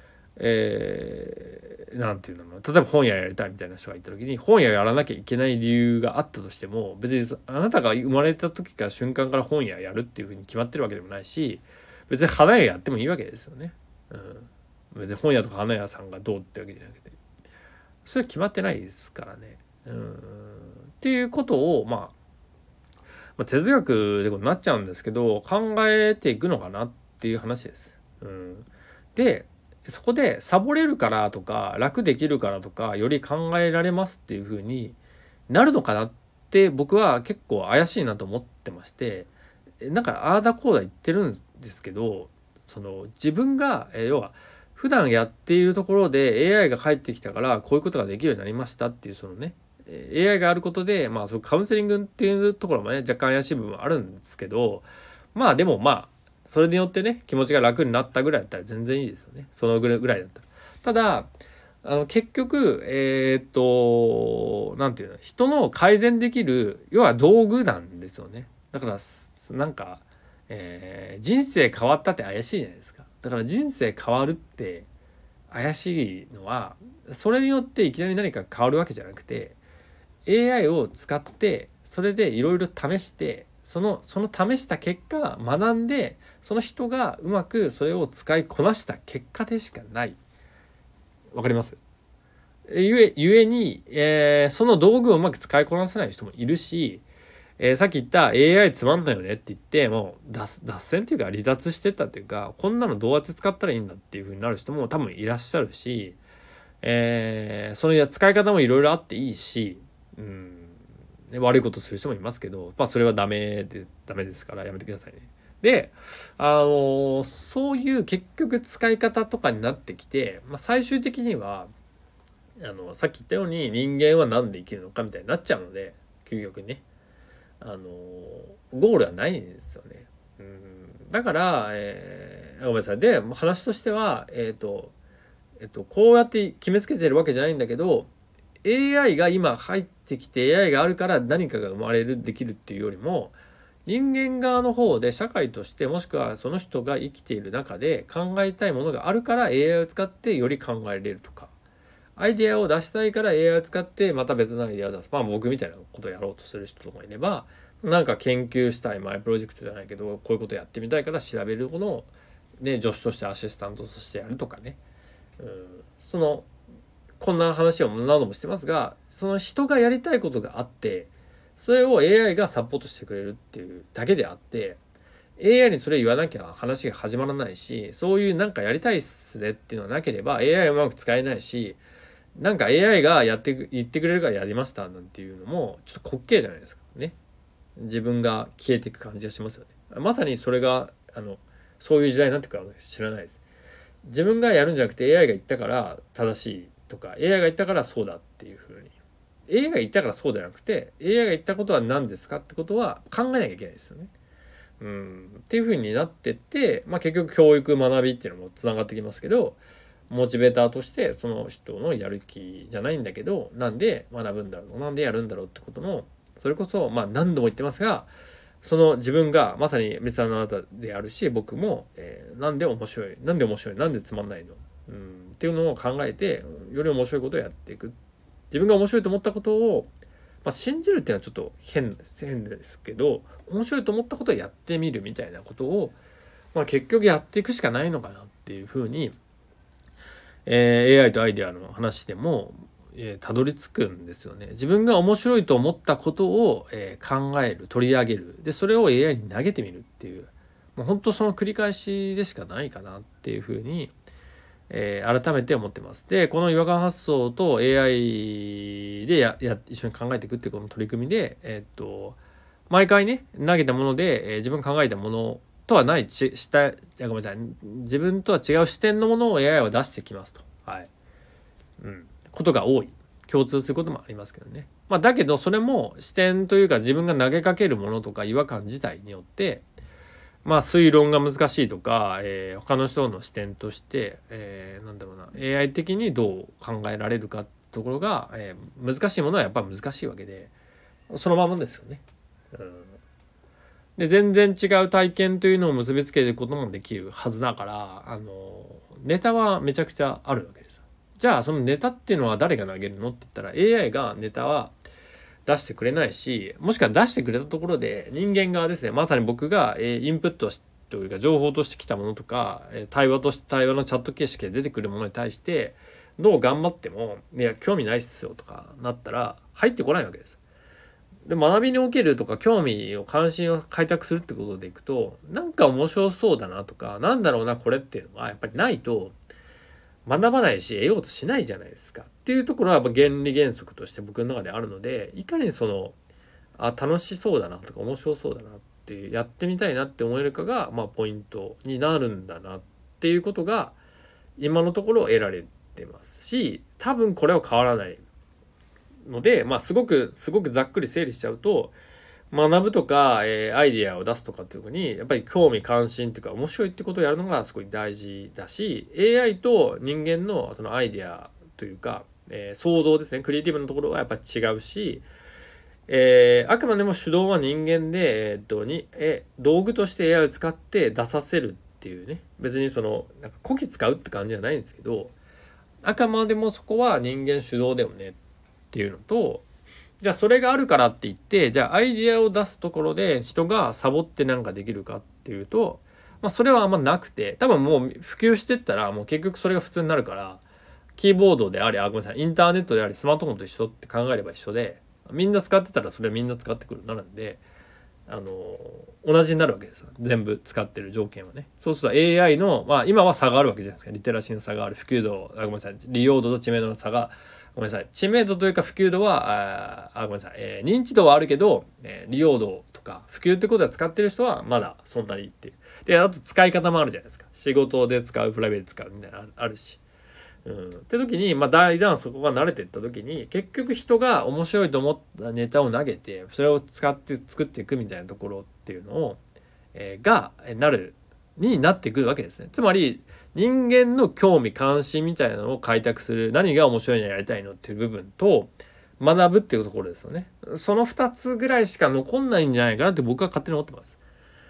なんていうの、例えば本屋やりたいみたいな人がいた時に、本屋やらなきゃいけない理由があったとしても、別にあなたが生まれた時から瞬間から本屋やるっていうふうに決まってるわけでもないし、別に花屋やってもいいわけですよね。別に本屋とか花屋さんがどうってわけじゃなくて、それは決まってないですからね。っていうことを哲学でことになっちゃうんですけど、考えていくのかなっていう話です。でそこでサボれるからとか楽できるからとかより考えられますっていう風になるのかなって僕は結構怪しいなと思ってまして、なんかああだこうだ言ってるんですけど、その自分が要は普段やっているところで AI が返ってきたからこういうことができるようになりましたっていうそのね、AI があることでそのカウンセリングっていうところもね若干怪しい部分はあるんですけど、でもそれによってね気持ちが楽になったぐらいだったら全然いいですよね。そのぐらいだったら。ただ結局なんていうの、人の改善できる要は道具なんですよね。だからなんか、人生変わったって怪しいじゃないですか。だから人生変わるって怪しいのはそれによっていきなり何か変わるわけじゃなくて、 AI を使ってそれでいろいろ試してその試した結果学んで、その人がうまくそれを使いこなした結果でしかない。わかります？ゆえに、その道具をうまく使いこなせない人もいるし、さっき言った AI つまんないよねって言ってもう脱線っていうか離脱してったっていうか、こんなのどうやって使ったらいいんだっていう風になる人も多分いらっしゃるし、その使い方もいろいろあっていいし、悪いことする人もいますけど、それはダメですからやめてくださいね。で、そういう結局使い方とかになってきて、最終的にはさっき言ったように人間は何で生きるのかみたいになっちゃうので、究極にねゴールはないんですよね。だから、ごめんなさい。で話としてはこうやって決めつけてるわけじゃないんだけど、 AI が今入ってきて AI があるから何かが生まれるできるっていうよりも、人間側の方で社会としてもしくはその人が生きている中で考えたいものがあるから AI を使ってより考えれるとか、アイデアを出したいから AI を使ってまた別のアイデアを出す。僕みたいなことをやろうとする人とかいれば、なんか研究したいマイプロジェクトじゃないけどこういうことやってみたいから調べるものをね助手としてアシスタントとしてやるとかね、こんな話を何度もしてますが、その人がやりたいことがあってそれを AI がサポートしてくれるっていうだけであって、 AI にそれ言わなきゃ話が始まらないし、そういうなんかやりたいっすねっていうのがなければ AI はうまく使えないし、なんか AI が言ってくれるからやりましたなんていうのもちょっと滑稽じゃないですかね。自分が消えていく感じがしますよね。まさにそれがそういう時代になってくるか知らないです。自分がやるんじゃなくて AI が言ったから正しいとか AI が言ったからそうだっていう風に、 AI が言ったからそうじゃなくて AI が言ったことは何ですかってことは考えなきゃいけないですよね。っていう風になってって、結局教育学びっていうのもつながってきますけど、モチベーターとしてその人のやる気じゃないんだけどなんで学ぶんだろう、なんでやるんだろうってことの、それこそ何度も言ってますが、その自分がまさに別のあなたであるし僕も、なんで面白いなんでつまんないの、っていうのを考えてより面白いことをやっていく。自分が面白いと思ったことを、信じるっていうのはちょっと変ですけど、面白いと思ったことをやってみるみたいなことを、結局やっていくしかないのかなっていうふうに、AI とアイデアの話でもたどり着くんですよね。自分が面白いと思ったことを、考える、取り上げる、でそれを AI に投げてみるっていう、もう本当その繰り返しでしかないかなっていうふうに、改めて思ってます。でこの違和感発想と AI で一緒に考えていくっていうこの取り組みで、毎回ね投げたもので、自分が考えたものとはないごめんなさい、自分とは違う視点のものを AI は出してきますと、ことが多い。共通することもありますけどね。だけどそれも視点というか自分が投げかけるものとか違和感自体によって推論が難しいとか、他の人の視点として、AI 的にどう考えられるかってところが、難しいものはやっぱり難しいわけで、そのままですよね。で全然違う体験というのを結びつけることもできるはずだから、ネタはめちゃくちゃあるわけです。じゃあそのネタっていうのは誰が投げるのって言ったら AI がネタは出してくれないし、もしくは出してくれたところで人間側ですね、まさに僕がインプットというか情報としてきたものとか対話のチャット形式で出てくるものに対してどう頑張ってもいや興味ないっすよとかなったら入ってこないわけです。で学びにおけるとか興味を関心を開拓するってことでいくとなんか面白そうだなとかなんだろうなこれっていうのはやっぱりないと学ばないし得ようとしないじゃないですかっていうところはやっぱ原理原則として僕の中であるので、いかに楽しそうだなとか面白そうだなっていうやってみたいなって思えるかがポイントになるんだなっていうことが今のところ得られてますし、多分これは変わらないので、すごくざっくり整理しちゃうと学ぶとか、アイディアを出すとかっていうのにやっぱり興味関心っていうか面白いってことをやるのがすごい大事だし、 AI と人間のそのアイディアというか、想像ですね、クリエイティブのところはやっぱ違うし、あくまでも主導は人間で、道具として AI を使って出させるっていうね、別にこき使うって感じじゃないんですけど、あくまでもそこは人間主導だよねっていうのと、じゃあそれがあるからって言ってじゃあアイディアを出すところで人がサボってなんかできるかっていうと、それはあんまなくて、多分もう普及してったらもう結局それが普通になるから、キーボードでありごめんなさいインターネットでありスマートフォンと一緒って考えれば一緒で、みんな使ってたらそれみんな使ってくるなるんで同じになるわけですよ、全部使ってる条件はね。そうすると AI の今は差があるわけじゃないですか。リテラシーの差がある、普及度ごめんなさい利用度と知名度の差がごめんなさい知名度というか普及度はごめんなさい、認知度はあるけど、利用度とか普及ってことは使ってる人はまだそんなにっていう。であと使い方もあるじゃないですか。仕事で使うプライベートで使うみたいなあるし、って時にだんだんそこが慣れていった時に結局人が面白いと思ったネタを投げてそれを使って作っていくみたいなところっていうのを、なってくるわけですね。つまり人間の興味関心みたいなのを開拓する、何が面白いのやりたいのっていう部分と学ぶっていうところですよね。その2つぐらいしか残んないんじゃないかなって僕は勝手に思ってます。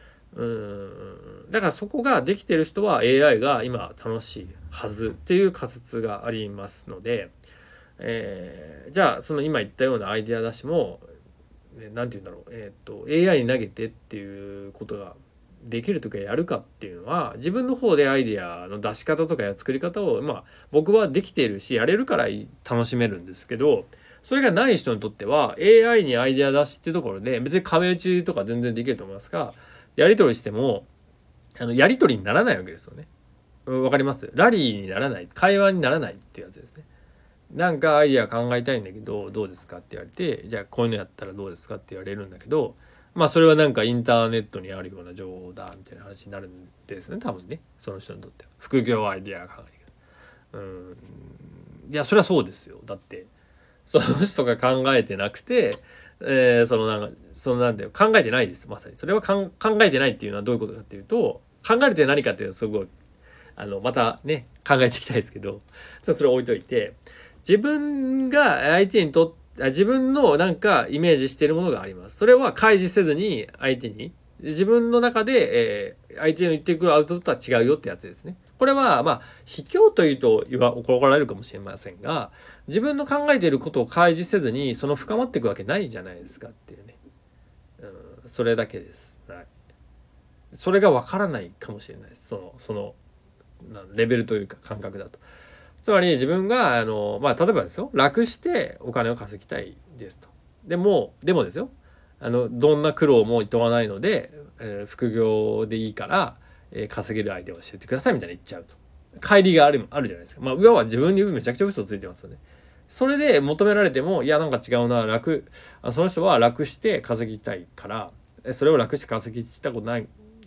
だからそこができてる人は AI が今楽しいはずっていう仮説がありますので、じゃあその今言ったようなアイデア出しも何て言うんだろう、AI に投げてっていうことができるときはやるかっていうのは自分の方でアイデアの出し方とか作り方を僕はできているしやれるから楽しめるんですけど、それがない人にとっては AI にアイデア出しっていうところで別に壁打ちとか全然できると思いますが、やり取りしてもやり取りにならないわけですよね。わかります？ラリーにならない、会話にならないっていうやつですね。なんかアイデア考えたいんだけどどうですかって言われて、じゃあこういうのやったらどうですかって言われるんだけど、それはなんかインターネットにあるような情報だみたいな話になるんですね、多分ね、その人にとっては。副業アイデアが考える。いやそれはそうですよ。だってその人が考えてなくて、なんていう考えてないです。まさにそれは考えてないっていうのはどういうことかっていうと、考えるって何かっていうとすごいまたね考えていきたいですけど、ちょっとそれ置いといて、自分が相手にとって自分のなんかイメージしているものがあります。それは開示せずに相手に自分の中で、相手の言ってくるアウトプットは違うよってやつですね。これは卑怯というと怒られるかもしれませんが、自分の考えていることを開示せずにその深まっていくわけないじゃないですかっていうね、それだけです。はい、それがわからないかもしれないです。そのレベルというか感覚だと。つまり自分が例えばですよ、楽してお金を稼ぎたいですと。でもですよ、どんな苦労もいとわないので、副業でいいから、稼げるアイデアを教えてくださいみたいな言っちゃうと。乖離があるじゃないですか。要は自分にめちゃくちゃ嘘をついてますよね。それで求められても、いやなんか違うな、その人は楽して稼ぎたいから、それを楽して稼ぎしたことない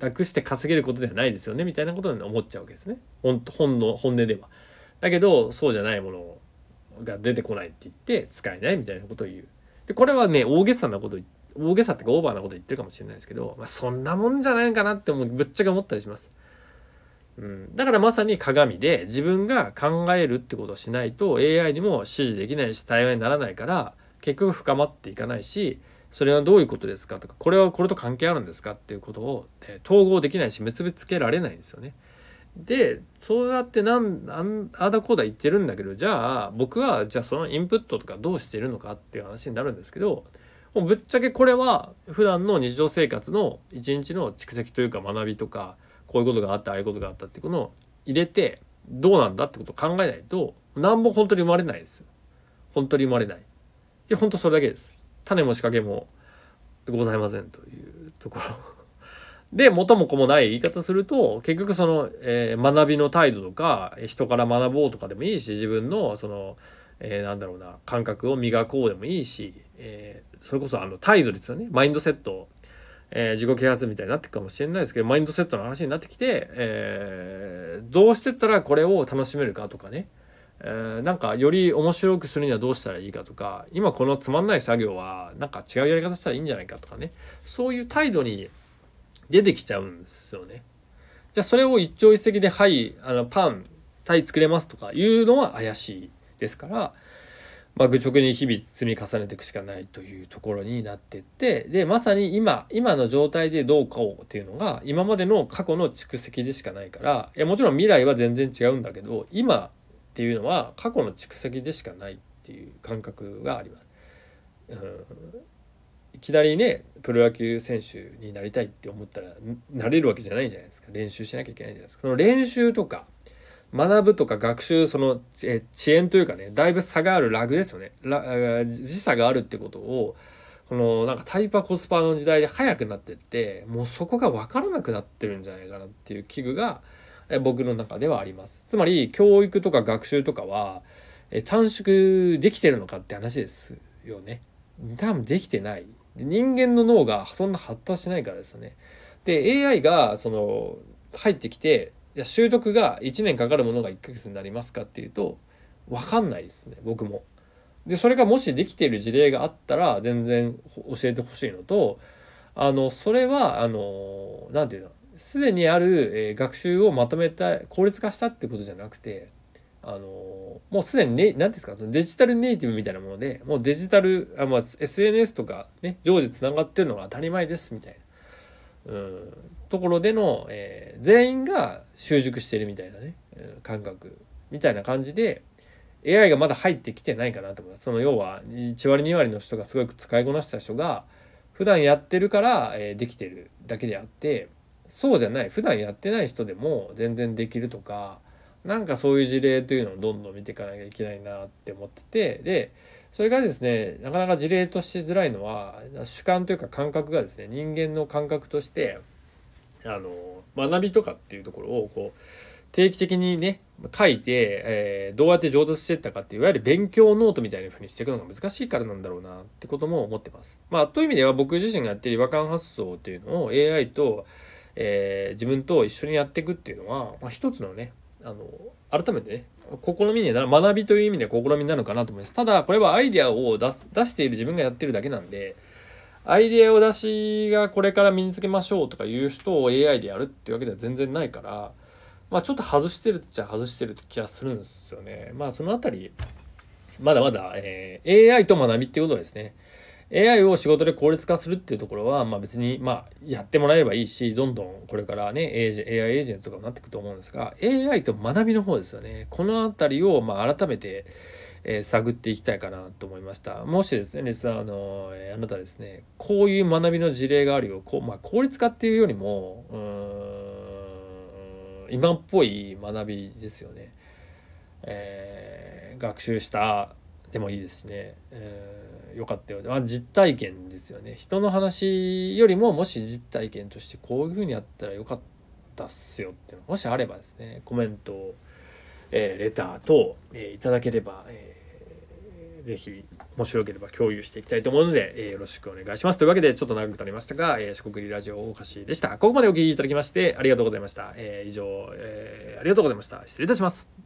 楽して稼げることではないですよねみたいなことに思っちゃうわけですね。本音では。だけどそうじゃないものが出てこないって言って使えないみたいなことを言う。でこれはね大げさっていうかオーバーなこと言ってるかもしれないですけど、そんなもんじゃないかなってぶっちゃけ思ったりします。だからまさに鏡で自分が考えるってことをしないと AI にも指示できないし対話にならないから結局深まっていかないし、それはどういうことですかとかこれはこれと関係あるんですかっていうことを統合できないし結びつけられないんですよね。でそうやってあだこうだ言ってるんだけど、じゃあ僕はじゃあそのインプットとかどうしているのかっていう話になるんですけど、もうぶっちゃけこれは普段の日常生活の一日の蓄積というか学びとか、こういうことがあったああいうことがあったっていうのを入れてどうなんだってことを考えないと何も本当に生まれないですよ。本当に生まれない。本当それだけです。種も仕掛けもございませんというところで、元も子もない言い方すると結局その、学びの態度とか人から学ぼうとかでもいいし、自分のその、なんだろうな感覚を磨こうでもいいし、それこそ態度ですよね。マインドセット、自己啓発みたいになっていくかもしれないですけど、マインドセットの話になってきて、どうしてったらこれを楽しめるかとかね、なんかより面白くするにはどうしたらいいかとか、今このつまんない作業はなんか違うやり方したらいいんじゃないかとかね、そういう態度に出てきちゃうんですよね。じゃあそれを一朝一夕ではいパンタイ作れますとかいうのは怪しいですから、愚直に日々積み重ねていくしかないというところになっていって、でまさに今の状態でどうかをっていうのが今までの過去の蓄積でしかないから、もちろん未来は全然違うんだけど今っていうのは過去の蓄積でしかないっていう感覚があります。いきなりねプロ野球選手になりたいって思ったらなれるわけじゃないじゃないですか。練習しなきゃいけないじゃないですか。その練習とか学ぶとか学習、その遅延というかね、だいぶ差があるラグですよね。時差があるってことをこのなんかタイパコスパの時代で早くなってって、もうそこが分からなくなってるんじゃないかなっていう危惧が僕の中ではあります。つまり教育とか学習とかは短縮できてるのかって話ですよね。多分できてない。人間の脳がそんな発達しないからですよね。で AI がその入ってきて、習得が1年かかるものが1ヶ月になりますかっていうと分かんないですね、僕も。でそれがもしできている事例があったら全然教えてほしいのと、それはなんていうの、すでにある、学習をまとめた効率化したってことじゃなくて、もうすでにね、何ですか、デジタルネイティブみたいなもので、もうデジタルSNS とかね常時つながってるのが当たり前ですみたいな、ところでの、全員が習熟しているみたいなね、感覚みたいな感じで AI がまだ入ってきてないかなと思います。その要は1割2割の人がすごく使いこなした人が普段やってるから、できてるだけであって、そうじゃない、普段やってない人でも全然できるとか、なんかそういう事例というのをどんどん見ていかなきゃいけないなって思ってて、でそれがですねなかなか事例としづらいのは主観というか感覚がですね、人間の感覚として学びとかっていうところをこう定期的にね書いて、どうやって上達していったかっていう、いわゆる勉強ノートみたいな風にしていくのが難しいからなんだろうなってことも思ってます。という意味では僕自身がやっている違和感発想っていうのを AI と、自分と一緒にやっていくっていうのは、一つのね改めてね試みになる、学びという意味で試みになるのかなと思います。ただこれはアイデアを出している自分がやってるだけなんで、アイデアを出しがこれから身につけましょうとかいう人を AI でやるっていうわけでは全然ないから、ちょっと外してるっちゃ外してるって気がするんですよね。そのあたりまだまだ、AI と学びっていうことですね。AI を仕事で効率化するっていうところは、別にやってもらえればいいし、どんどんこれからね AI エージェントとかになっていくと思うんですが、 AI と学びの方ですよね。このあたりを改めて探っていきたいかなと思いました。もしですねリスナーの、あなたですね、こういう学びの事例があるよ、効率化っていうよりも今っぽい学びですよね。学習したでもいいですね。よかったよ、実体験ですよね。人の話よりももし実体験としてこういう風にやったらよかったっすよっていうのもしあればですね、コメントレターと、いただければ、 ぜひ面白ければ共有していきたいと思うので、よろしくお願いします。というわけでちょっと長くなりましたが、四国リラジオ大橋でした。ここまでお聞きいただきましてありがとうございました。以上、ありがとうございました。失礼いたします。